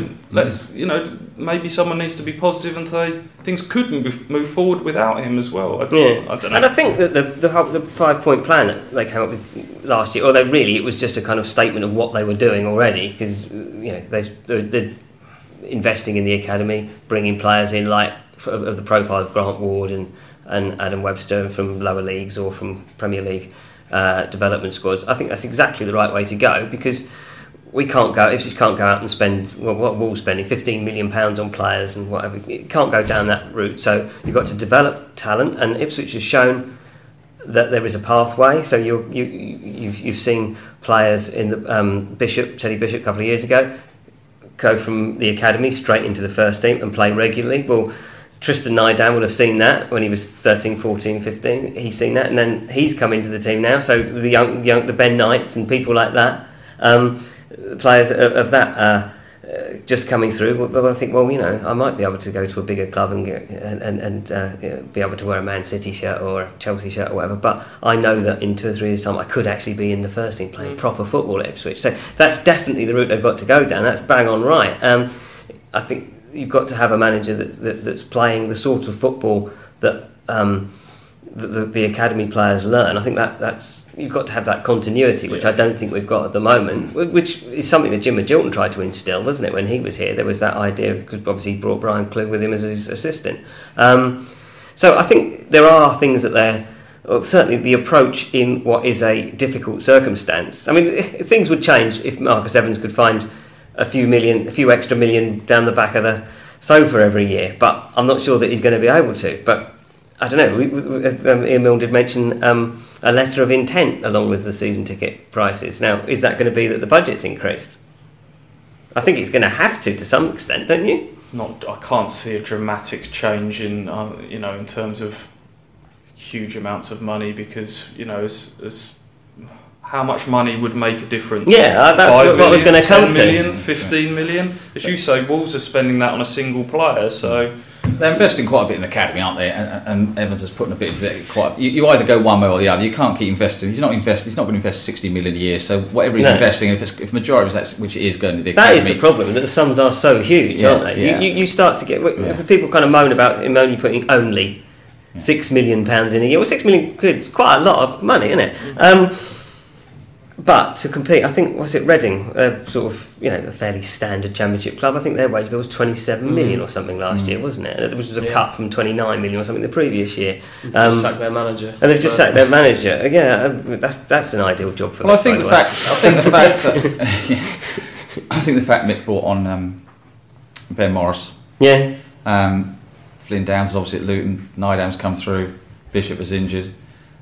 S3: maybe someone needs to be positive and say things could move forward without him as well. I don't know.
S5: And I think that the 5-point plan that they came up with last year, although really it was just a kind of statement of what they were doing already, because they're investing in the academy, bringing players in like of the profile of Grant Ward and Adam Webster from lower leagues or from Premier League development squads. I think that's exactly the right way to go, because Ipswich can't go out and spend what Wolves spending £15 million on players and whatever. It can't go down that route. So you've got to develop talent, and Ipswich has shown that there is a pathway. So you've seen players in the Teddy Bishop a couple of years ago go from the academy straight into the first team and play regularly. Well, Tristan Nidan would have seen that when he was 13, 14, 15. He's seen that, and then he's come into the team now. So the Ben Knights and people like that, players of that just coming through. Well, I think, I might be able to go to a bigger club and be able to wear a Man City shirt or a Chelsea shirt or whatever. But I know that in 2 or 3 years' time, I could actually be in the first team playing proper football at Ipswich. So that's definitely the route they've got to go down. That's bang on right. I think you've got to have a manager that's playing the sort of football that the academy players learn. I think that's you've got to have that continuity, which I don't think we've got at the moment, which is something that Jim Magilton tried to instill, wasn't it? When he was here, there was that idea, because obviously he brought Brian Clew with him as his assistant. So I think there are things that certainly the approach in what is a difficult circumstance. I mean, things would change if Marcus Evans could find a few extra million down the back of the sofa every year, but I'm not sure that he's going to be able to. But I don't know. Ian Milne did mention a letter of intent along with the season ticket prices. Now, is that going to be that the budget's increased? I think it's going to have to some extent, don't you?
S3: I can't see a dramatic change in in terms of huge amounts of money, because as how much money would make a difference?
S5: Yeah, that's what I was going to come to.
S3: 10 million, 15 million. As you say, Wolves are spending that on a single player, so...
S4: they're investing quite a bit in the academy, aren't they? And Evans has put in a bit into it. You either go one way or the other. You can't keep investing. He's not going to invest 60 million a year. So whatever he's investing, if majority of that, which it is going to the academy,
S5: that is the problem. That the sums are so huge, aren't they?
S4: Yeah.
S5: You start to get if people kind of moan about him only putting £6 million in a year. Well, £6 million is quite a lot of money, isn't it? But to compete, I think, was it Reading, sort of, a fairly standard Championship club? I think their wage bill was 27 million or something last year, wasn't it? Which was a cut from 29 million or something the previous year.
S2: Just sacked their manager.
S5: And they've just sacked their manager. Yeah, that's an ideal job for them.
S4: Well, I think the fact Mick brought on Ben Morris.
S5: Yeah.
S4: Flynn Downs is obviously at Luton. Nydam's come through. Bishop is injured.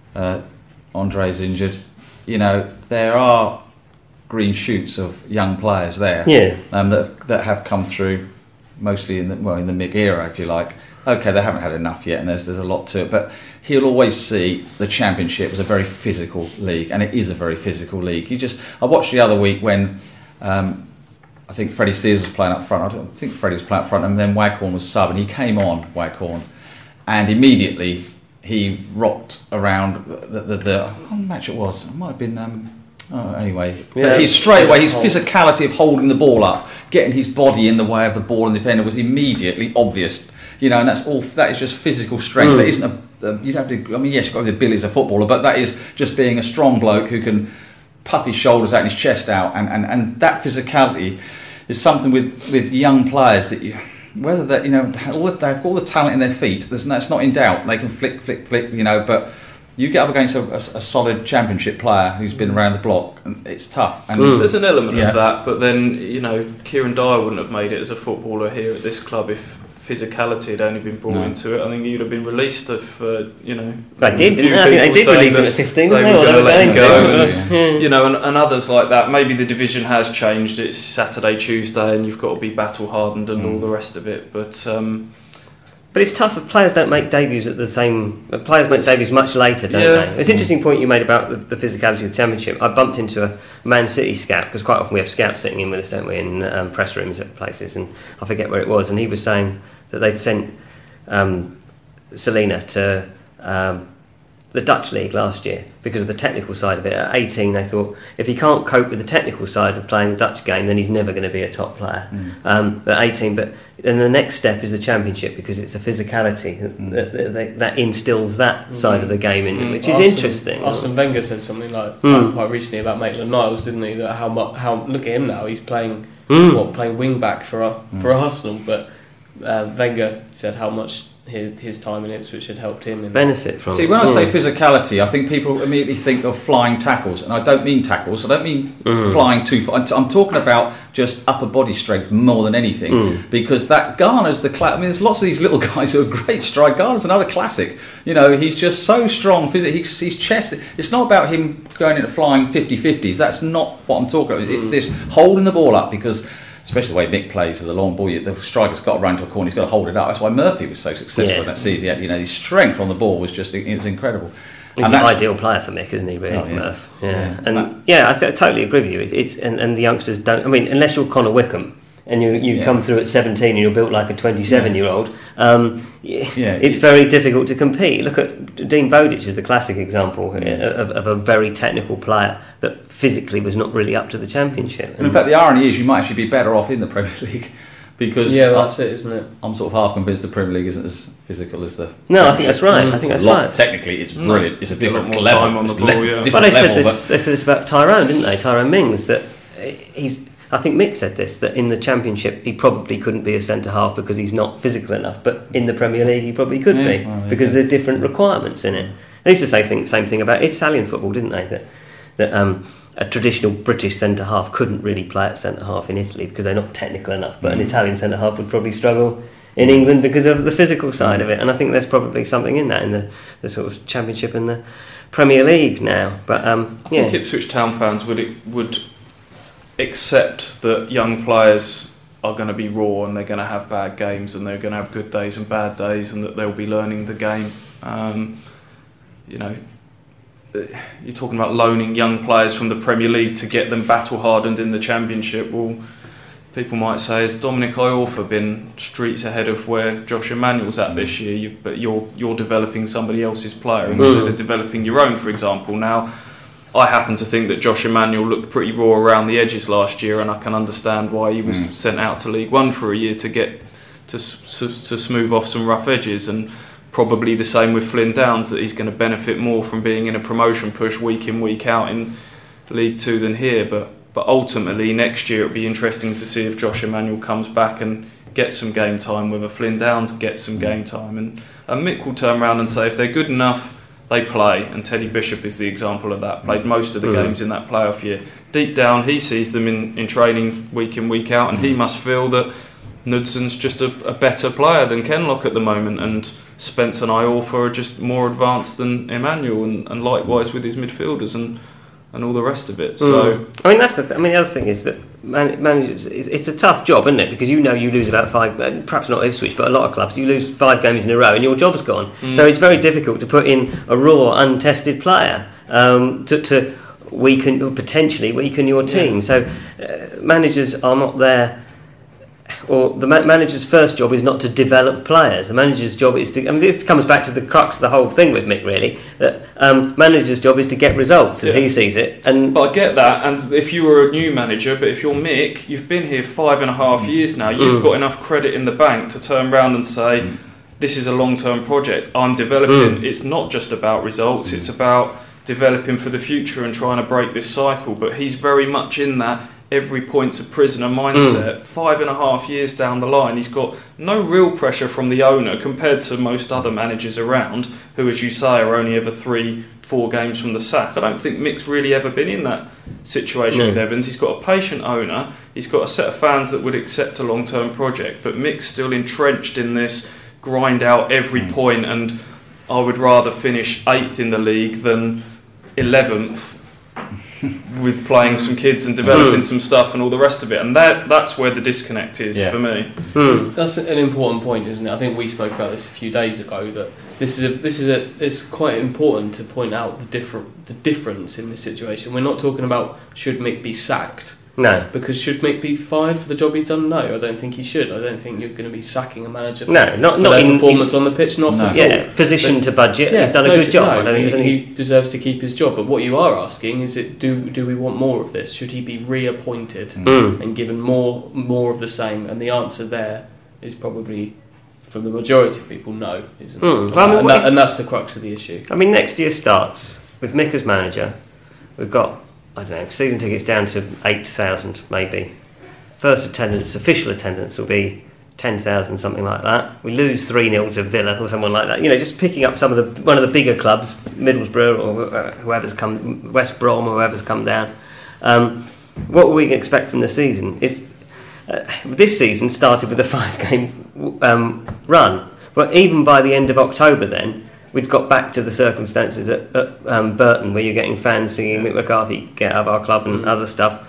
S4: Andre's injured. There are green shoots of young players there that have come through, mostly in the Mick era, if you like. Okay, they haven't had enough yet, and there's a lot to it. But he'll always see the Championship as a very physical league, and it is a very physical league. I watched the other week when I think Freddie Sears was playing up front. I don't think Freddie was playing up front, and then Waghorn was sub, and he came on, Waghorn, and immediately he rocked around the match it was. It might have been anyway. Yeah. His physicality of holding the ball up, getting his body in the way of the ball and the defender was immediately obvious. And that is just physical strength. That isn't you'd have to. I mean, yes, you've got to be Billy as a footballer, but that is just being a strong bloke who can puff his shoulders out and his chest out, and that physicality is something with young players that whether that they've all the talent in their feet. That's not in doubt. They can flick. But you get up against a solid Championship player who's been around the block, and it's tough. And
S3: there's an element of that, but then Kieran Dyer wouldn't have made it as a footballer here at this club if physicality had only been brought into it. I think he'd have been released if
S5: I think they did release him at 15.
S3: They were going to let him go. And others like that. Maybe the division has changed. It's Saturday, Tuesday, and you've got to be battle hardened and all the rest of it.
S5: But it's tough if players don't make debuts at the same. Players make debuts much later, don't they? It's an interesting point you made about the physicality of the Championship. I bumped into a Man City scout, because quite often we have scouts sitting in with us, don't we, in press rooms at places, and I forget where it was, and he was saying that they'd sent Selena to the Dutch league last year because of the technical side of it. At 18, they thought if he can't cope with the technical side of playing the Dutch game, then he's never going to be a top player. At 18, but then the next step is the Championship, because it's the physicality that instills that side of the game in, which is interesting.
S2: Arsene Wenger said something like quite recently about Maitland-Niles, didn't he? That how look at him now, he's playing playing wing back for Arsenal, but Wenger said how much his time in Ipswich had helped him
S5: benefit from.
S4: See, when I say physicality, I think people immediately think of flying tackles, and I don't mean tackles. I don't mean flying too far. I'm talking about just upper body strength more than anything, because that Garner's I mean, there's lots of these little guys who are great strike. Garner's another classic. He's just so strong physically. His chest. It's not about him going into flying 50-50s. That's not what I'm talking about. It's this holding the ball up, because especially the way Mick plays with the long ball, the striker's got to run to a corner, he's got to hold it up. That's why Murphy was so successful in that season. His strength on the ball was incredible.
S5: He's an ideal player for Mick, isn't he, really, Murph? I totally agree with you. And the youngsters don't. I mean, unless you're Connor Wickham and you come through at 17 and you're built like a 27-year-old, it's very difficult to compete. Look at Dean Bowditch is the classic example of a very technical player that physically was not really up to the Championship.
S4: And in fact, the irony is you might actually be better off in the Premier League, because
S2: that's it, isn't it?
S4: I'm sort of half convinced the Premier League isn't as physical as the.
S5: No, I think that's right. I think that's right.
S4: Technically, it's brilliant. It's a different level.
S3: Time on the ball,
S5: But they said this about Tyrone, didn't they? Tyrone Mings, that I think Mick said this, that in the Championship he probably couldn't be a centre-half because he's not physical enough, but in the Premier League he probably could be, because there's different requirements in it. They used to say the same thing about Italian football, didn't they? That a traditional British centre-half couldn't really play at centre-half in Italy because they're not technical enough, but an Italian centre-half would probably struggle in England because of the physical side of it. And I think there's probably something in that, in the sort of Championship and the Premier League now. But I
S3: think Ipswich Town fans would accept that young players are going to be raw and they're going to have bad games and they're going to have good days and bad days, and that they'll be learning the game. You're talking about loaning young players from the Premier League to get them battle hardened in the Championship. Well, people might say, has Dominic Iorfa been streets ahead of where Josh Emmanuel's at this year? But you're developing somebody else's player instead of developing your own, for example. Now, I happen to think that Josh Emmanuel looked pretty raw around the edges last year, and I can understand why he was sent out to League One for a year to get to smooth off some rough edges. And probably the same with Flynn Downs, that he's going to benefit more from being in a promotion push week in, week out in League Two than here. But ultimately, next year it'll be interesting to see if Josh Emmanuel comes back and gets some game time, whether Flynn Downs gets some game time. And Mick will turn around and say if they're good enough, they play. And Teddy Bishop is the example of that. Played most of the games in that playoff year. Deep down, he sees them in training week in, week out, and he must feel that Knudson's just a better player than Kenlock at the moment, and Spence and Iorfa are just more advanced than Emmanuel, and likewise with his midfielders and all the rest of it. So
S5: I mean, that's the other thing is that managers, it's a tough job, isn't it? Because you lose about 5, perhaps not Ipswich, but a lot of clubs, you lose 5 games in a row and your job's gone. So it's very difficult to put in a raw, untested player to weaken, or potentially weaken your team. So managers are not there. Or the manager's first job is not to develop players. The manager's job is to... I mean, this comes back to the crux of the whole thing with Mick, really. That manager's job is to get results, as he sees it. And
S3: I get that, and if you were a new manager, but if you're Mick, you've been here 5.5 years now, you've got enough credit in the bank to turn around and say, this is a long-term project, I'm developing. It's not just about results, it's about developing for the future and trying to break this cycle. But he's very much in that every point's a prisoner mindset. 5.5 years down the line, he's got no real pressure from the owner compared to most other managers around, who, as you say, are only ever 3-4 games from the sack. I don't think Mick's really ever been in that situation with Evans. He's got a patient owner, he's got a set of fans that would accept a long-term project, but Mick's still entrenched in this grind out every point, and I would rather finish 8th in the league than 11th with playing some kids and developing some stuff and all the rest of it, and that's where the disconnect is for me.
S2: That's an important point, isn't it? I think we spoke about this a few days ago, that it's quite important to point out the difference in this situation. We're not talking about should Mick be sacked.
S5: No.
S2: Because should Mick be fired for the job he's done? No, I don't think he should. I don't think you're going to be sacking a manager for their performance on the pitch, not at all.
S5: Yeah, position to budget, he's done a good job.
S2: No, he deserves to keep his job. But what you are asking is, do we want more of this? Should he be reappointed and given more of the same? And the answer there is probably, from the majority of people, no, isn't it? And that's the crux of the issue.
S5: I mean, next year starts with Mick as manager. We've got, I don't know, season tickets down to 8,000 maybe. First attendance, official attendance, will be 10,000, something like that. We lose 3-0 to Villa or someone like that. You know, just picking up one of the bigger clubs, Middlesbrough or whoever's come, West Brom or whoever's come down. What were we going to expect from the season? This season started with a 5-game run, but even by the end of October, then we'd got back to the circumstances at Burton, where you're getting fans singing Mick McCarthy, get out of our club, and other stuff.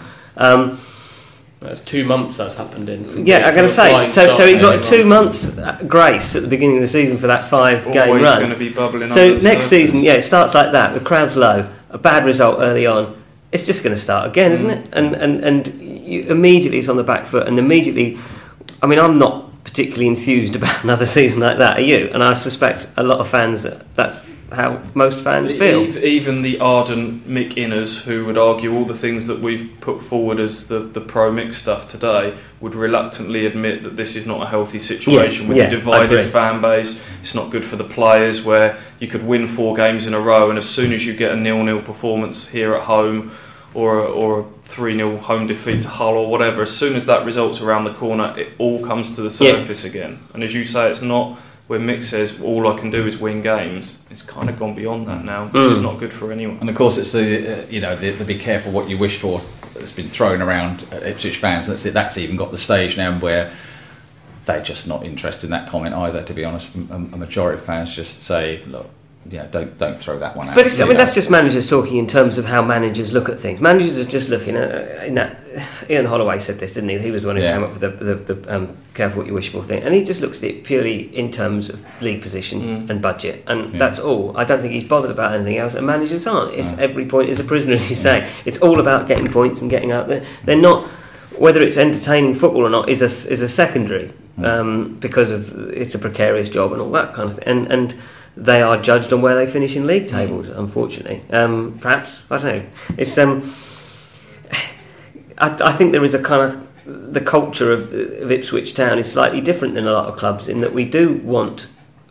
S2: That's 2 months that's happened in.
S5: I'm going to say. So he got 2 months grace at the beginning of the season for that 5-game run.
S3: Always going to be bubbling.
S5: So next season, it starts like that, with crowds low, a bad result early on. It's just going to start again, isn't it? And you, immediately it's on the back foot, and immediately, I mean, I'm not particularly enthused about another season like that, are you? And I suspect a lot of fans, that's how most fans feel.
S3: Even the ardent Mick Inners, who would argue all the things that we've put forward as the pro-Mick stuff today, would reluctantly admit that this is not a healthy situation with a divided fan base. It's not good for the players, where you could win 4 games in a row, and as soon as you get a 0-0 performance here at home, or a 3-0 home defeat to Hull or whatever, as soon as that result's around the corner, it all comes to the surface again. And as you say, it's not where Mick says all I can do is win games. It's kind of gone beyond that now, which is not good for anyone.
S4: And of course, it's the be careful what you wish for that's been thrown around Ipswich fans. That's even got the stage now where they're just not interested in that comment either. To be honest, a majority of fans just say, look, don't throw that one out.
S5: But that's just managers talking in terms of how managers look at things. Managers are just looking at in that. Ian Holloway said this, didn't he? He was the one who came up with the careful what you wish for thing, and he just looks at it purely in terms of league position and budget, and that's all. I don't think he's bothered about anything else. And managers aren't. It's every point is a prisoner, as you say. It's all about getting points and getting out there. They're not. whether it's entertaining football or not is a secondary, because it's a precarious job and all that kind of thing, and they are judged on where they finish in league tables, unfortunately. Perhaps, I don't know. It's I think there is a kind of, the culture of Ipswich Town is slightly different than a lot of clubs, in that we do want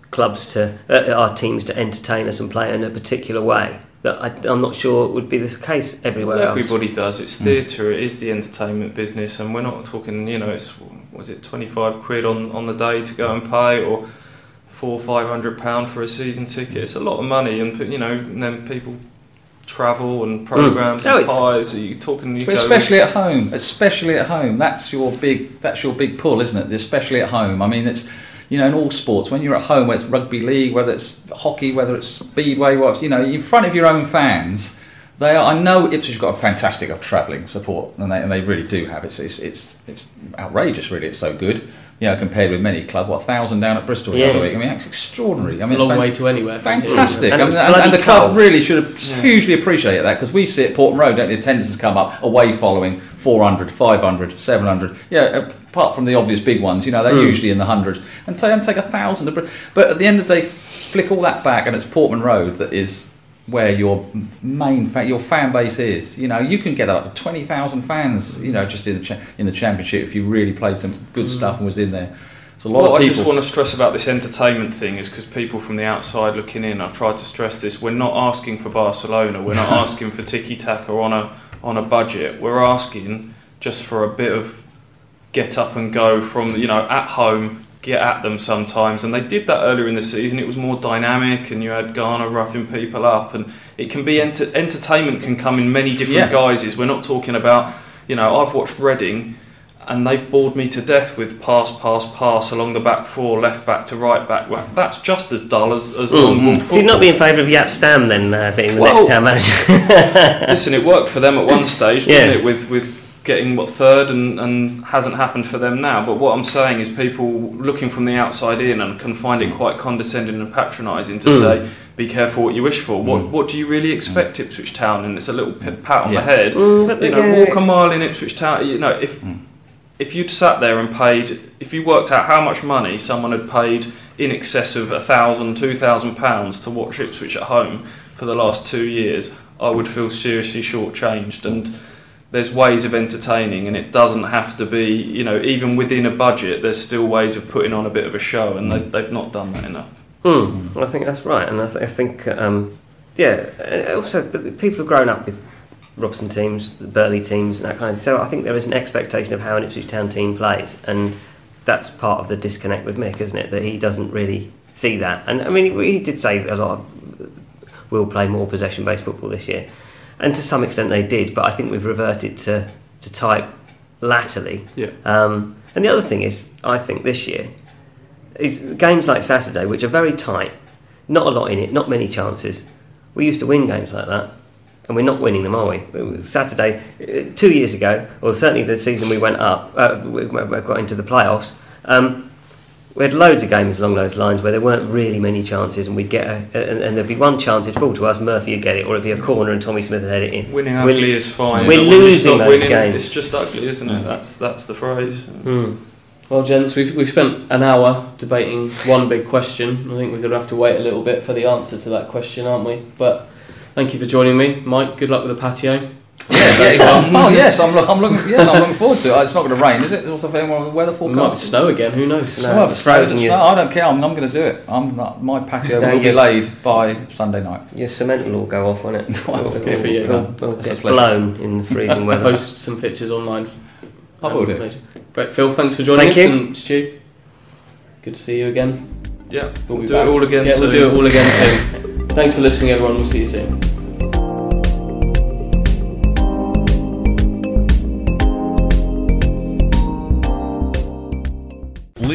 S5: our teams to entertain us and play in a particular way that I'm not sure would be the case everywhere else.
S3: Everybody does. It's theatre. It is the entertainment business, and we're not talking. It's was it £25 on the day to go and pay, or £400 or £500 for a season ticket. It's a lot of money, and and then people travel and programmes and pies. Are you talking?
S4: But especially at home, that's your big pull, isn't it? Especially at home. I mean, it's in all sports, when you're at home, whether it's rugby league, whether it's hockey, whether it's speedway, in front of your own fans. I know Ipswich got a fantastic travelling support, and they really do have. It's outrageous, really. It's so good. Compared with many clubs, 1,000 down at Bristol the other week. I mean, it's extraordinary. I mean,
S2: a long way to anywhere.
S4: Fantastic. And the club really should have hugely appreciated that, because we see at Portman Road, the attendance has come up, away following 400, 500, 700. Apart from the obvious big ones, they're usually in the hundreds. And take 1,000. But at the end of the day, flick all that back, and it's Portman Road that is where your your fan base is. You can get up to 20,000 fans. Just in the Championship, if you really played some good stuff and was in there. It's a lot of people.
S3: I just want to stress about this entertainment thing is because people from the outside looking in, I've tried to stress this. We're not asking for Barcelona. We're not asking for tiki taka on a budget. We're asking just for a bit of get up and go from at home. Get at them sometimes, and they did that earlier in the season. It was more dynamic, and you had Garner roughing people up, and it can be entertainment can come in many different guises. We're not talking about I've watched Reading, and they've bored me to death with pass along the back four, left back to right back. Well, that's just as dull as long ball football.
S5: So you'd not be in favour of Jaap Stam then being the next town manager?
S3: Listen, it worked for them at one stage, didn't it? With getting third, and hasn't happened for them now. But what I'm saying is, people looking from the outside in and can find it quite condescending and patronising to say, be careful what you wish for. What do you really expect Ipswich Town? And it's a little pat on the head. Walk a mile in Ipswich Town. If you'd sat there and paid, if you worked out how much money someone had paid in excess of £1,000, £2,000 to watch Ipswich at home for the last 2 years, I would feel seriously shortchanged. And there's ways of entertaining, and it doesn't have to be, even within a budget, there's still ways of putting on a bit of a show, and they've not done that enough.
S5: I think that's right, and I think, also people have grown up with Robson teams, the Burley teams, and that kind of thing, so I think there is an expectation of how an Ipswich Town team plays, and that's part of the disconnect with Mick, isn't it, that he doesn't really see that. And I mean, he did say a lot of, we'll play more possession-based football this year. And to some extent they did, but I think we've reverted to type latterly. And the other thing is, I think this year, is games like Saturday, which are very tight, not a lot in it, not many chances. We used to win games like that, and we're not winning them, are we? Saturday, 2 years ago, or certainly the season we went up, we got into the playoffs, we had loads of games along those lines where there weren't really many chances, and we'd get and there'd be one chance, it'd fall to us, Murphy would get it, or it'd be a corner and Tommy Smith would head it in.
S3: Winning ugly is fine.
S5: We're losing those games.
S3: It's just ugly, isn't it? That's the phrase.
S2: Well, gents, we've spent an hour debating one big question. I think we're going to have to wait a little bit for the answer to that question, aren't we? But thank you for joining me, Mike. Good luck with the patio.
S4: Yes, I'm looking forward to it. It's not going to rain, is it? There's also on the weather forecast.
S2: It might snow again. Who knows?
S5: No, it's frozen.
S4: I don't care. I'm going to do it. My patio will be laid by Sunday night.
S5: Your cement will all go off, won't it?
S2: Good for you.
S5: It'll get blown in the freezing weather.
S2: Post some pictures online.
S4: I will do.
S2: Great, Phil. Thanks for joining us. And Stu, good to see you again.
S3: Yeah,
S2: we'll
S3: do it all again.
S2: Yeah, we'll do it all again soon. Thanks for listening, everyone. We'll see you soon.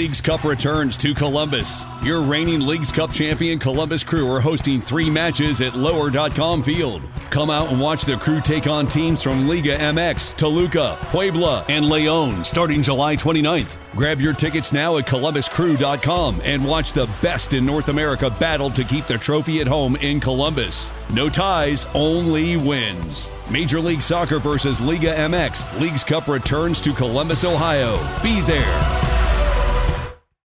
S1: Leagues Cup returns to Columbus. Your reigning Leagues Cup champion Columbus Crew are hosting 3 matches at Lower.com Field. Come out and watch the Crew take on teams from Liga MX, Toluca, Puebla, and Leon starting July 29th. Grab your tickets now at ColumbusCrew.com and watch the best in North America battle to keep the trophy at home in Columbus. No ties, only wins. Major League Soccer versus Liga MX. Leagues Cup returns to Columbus, Ohio. Be there.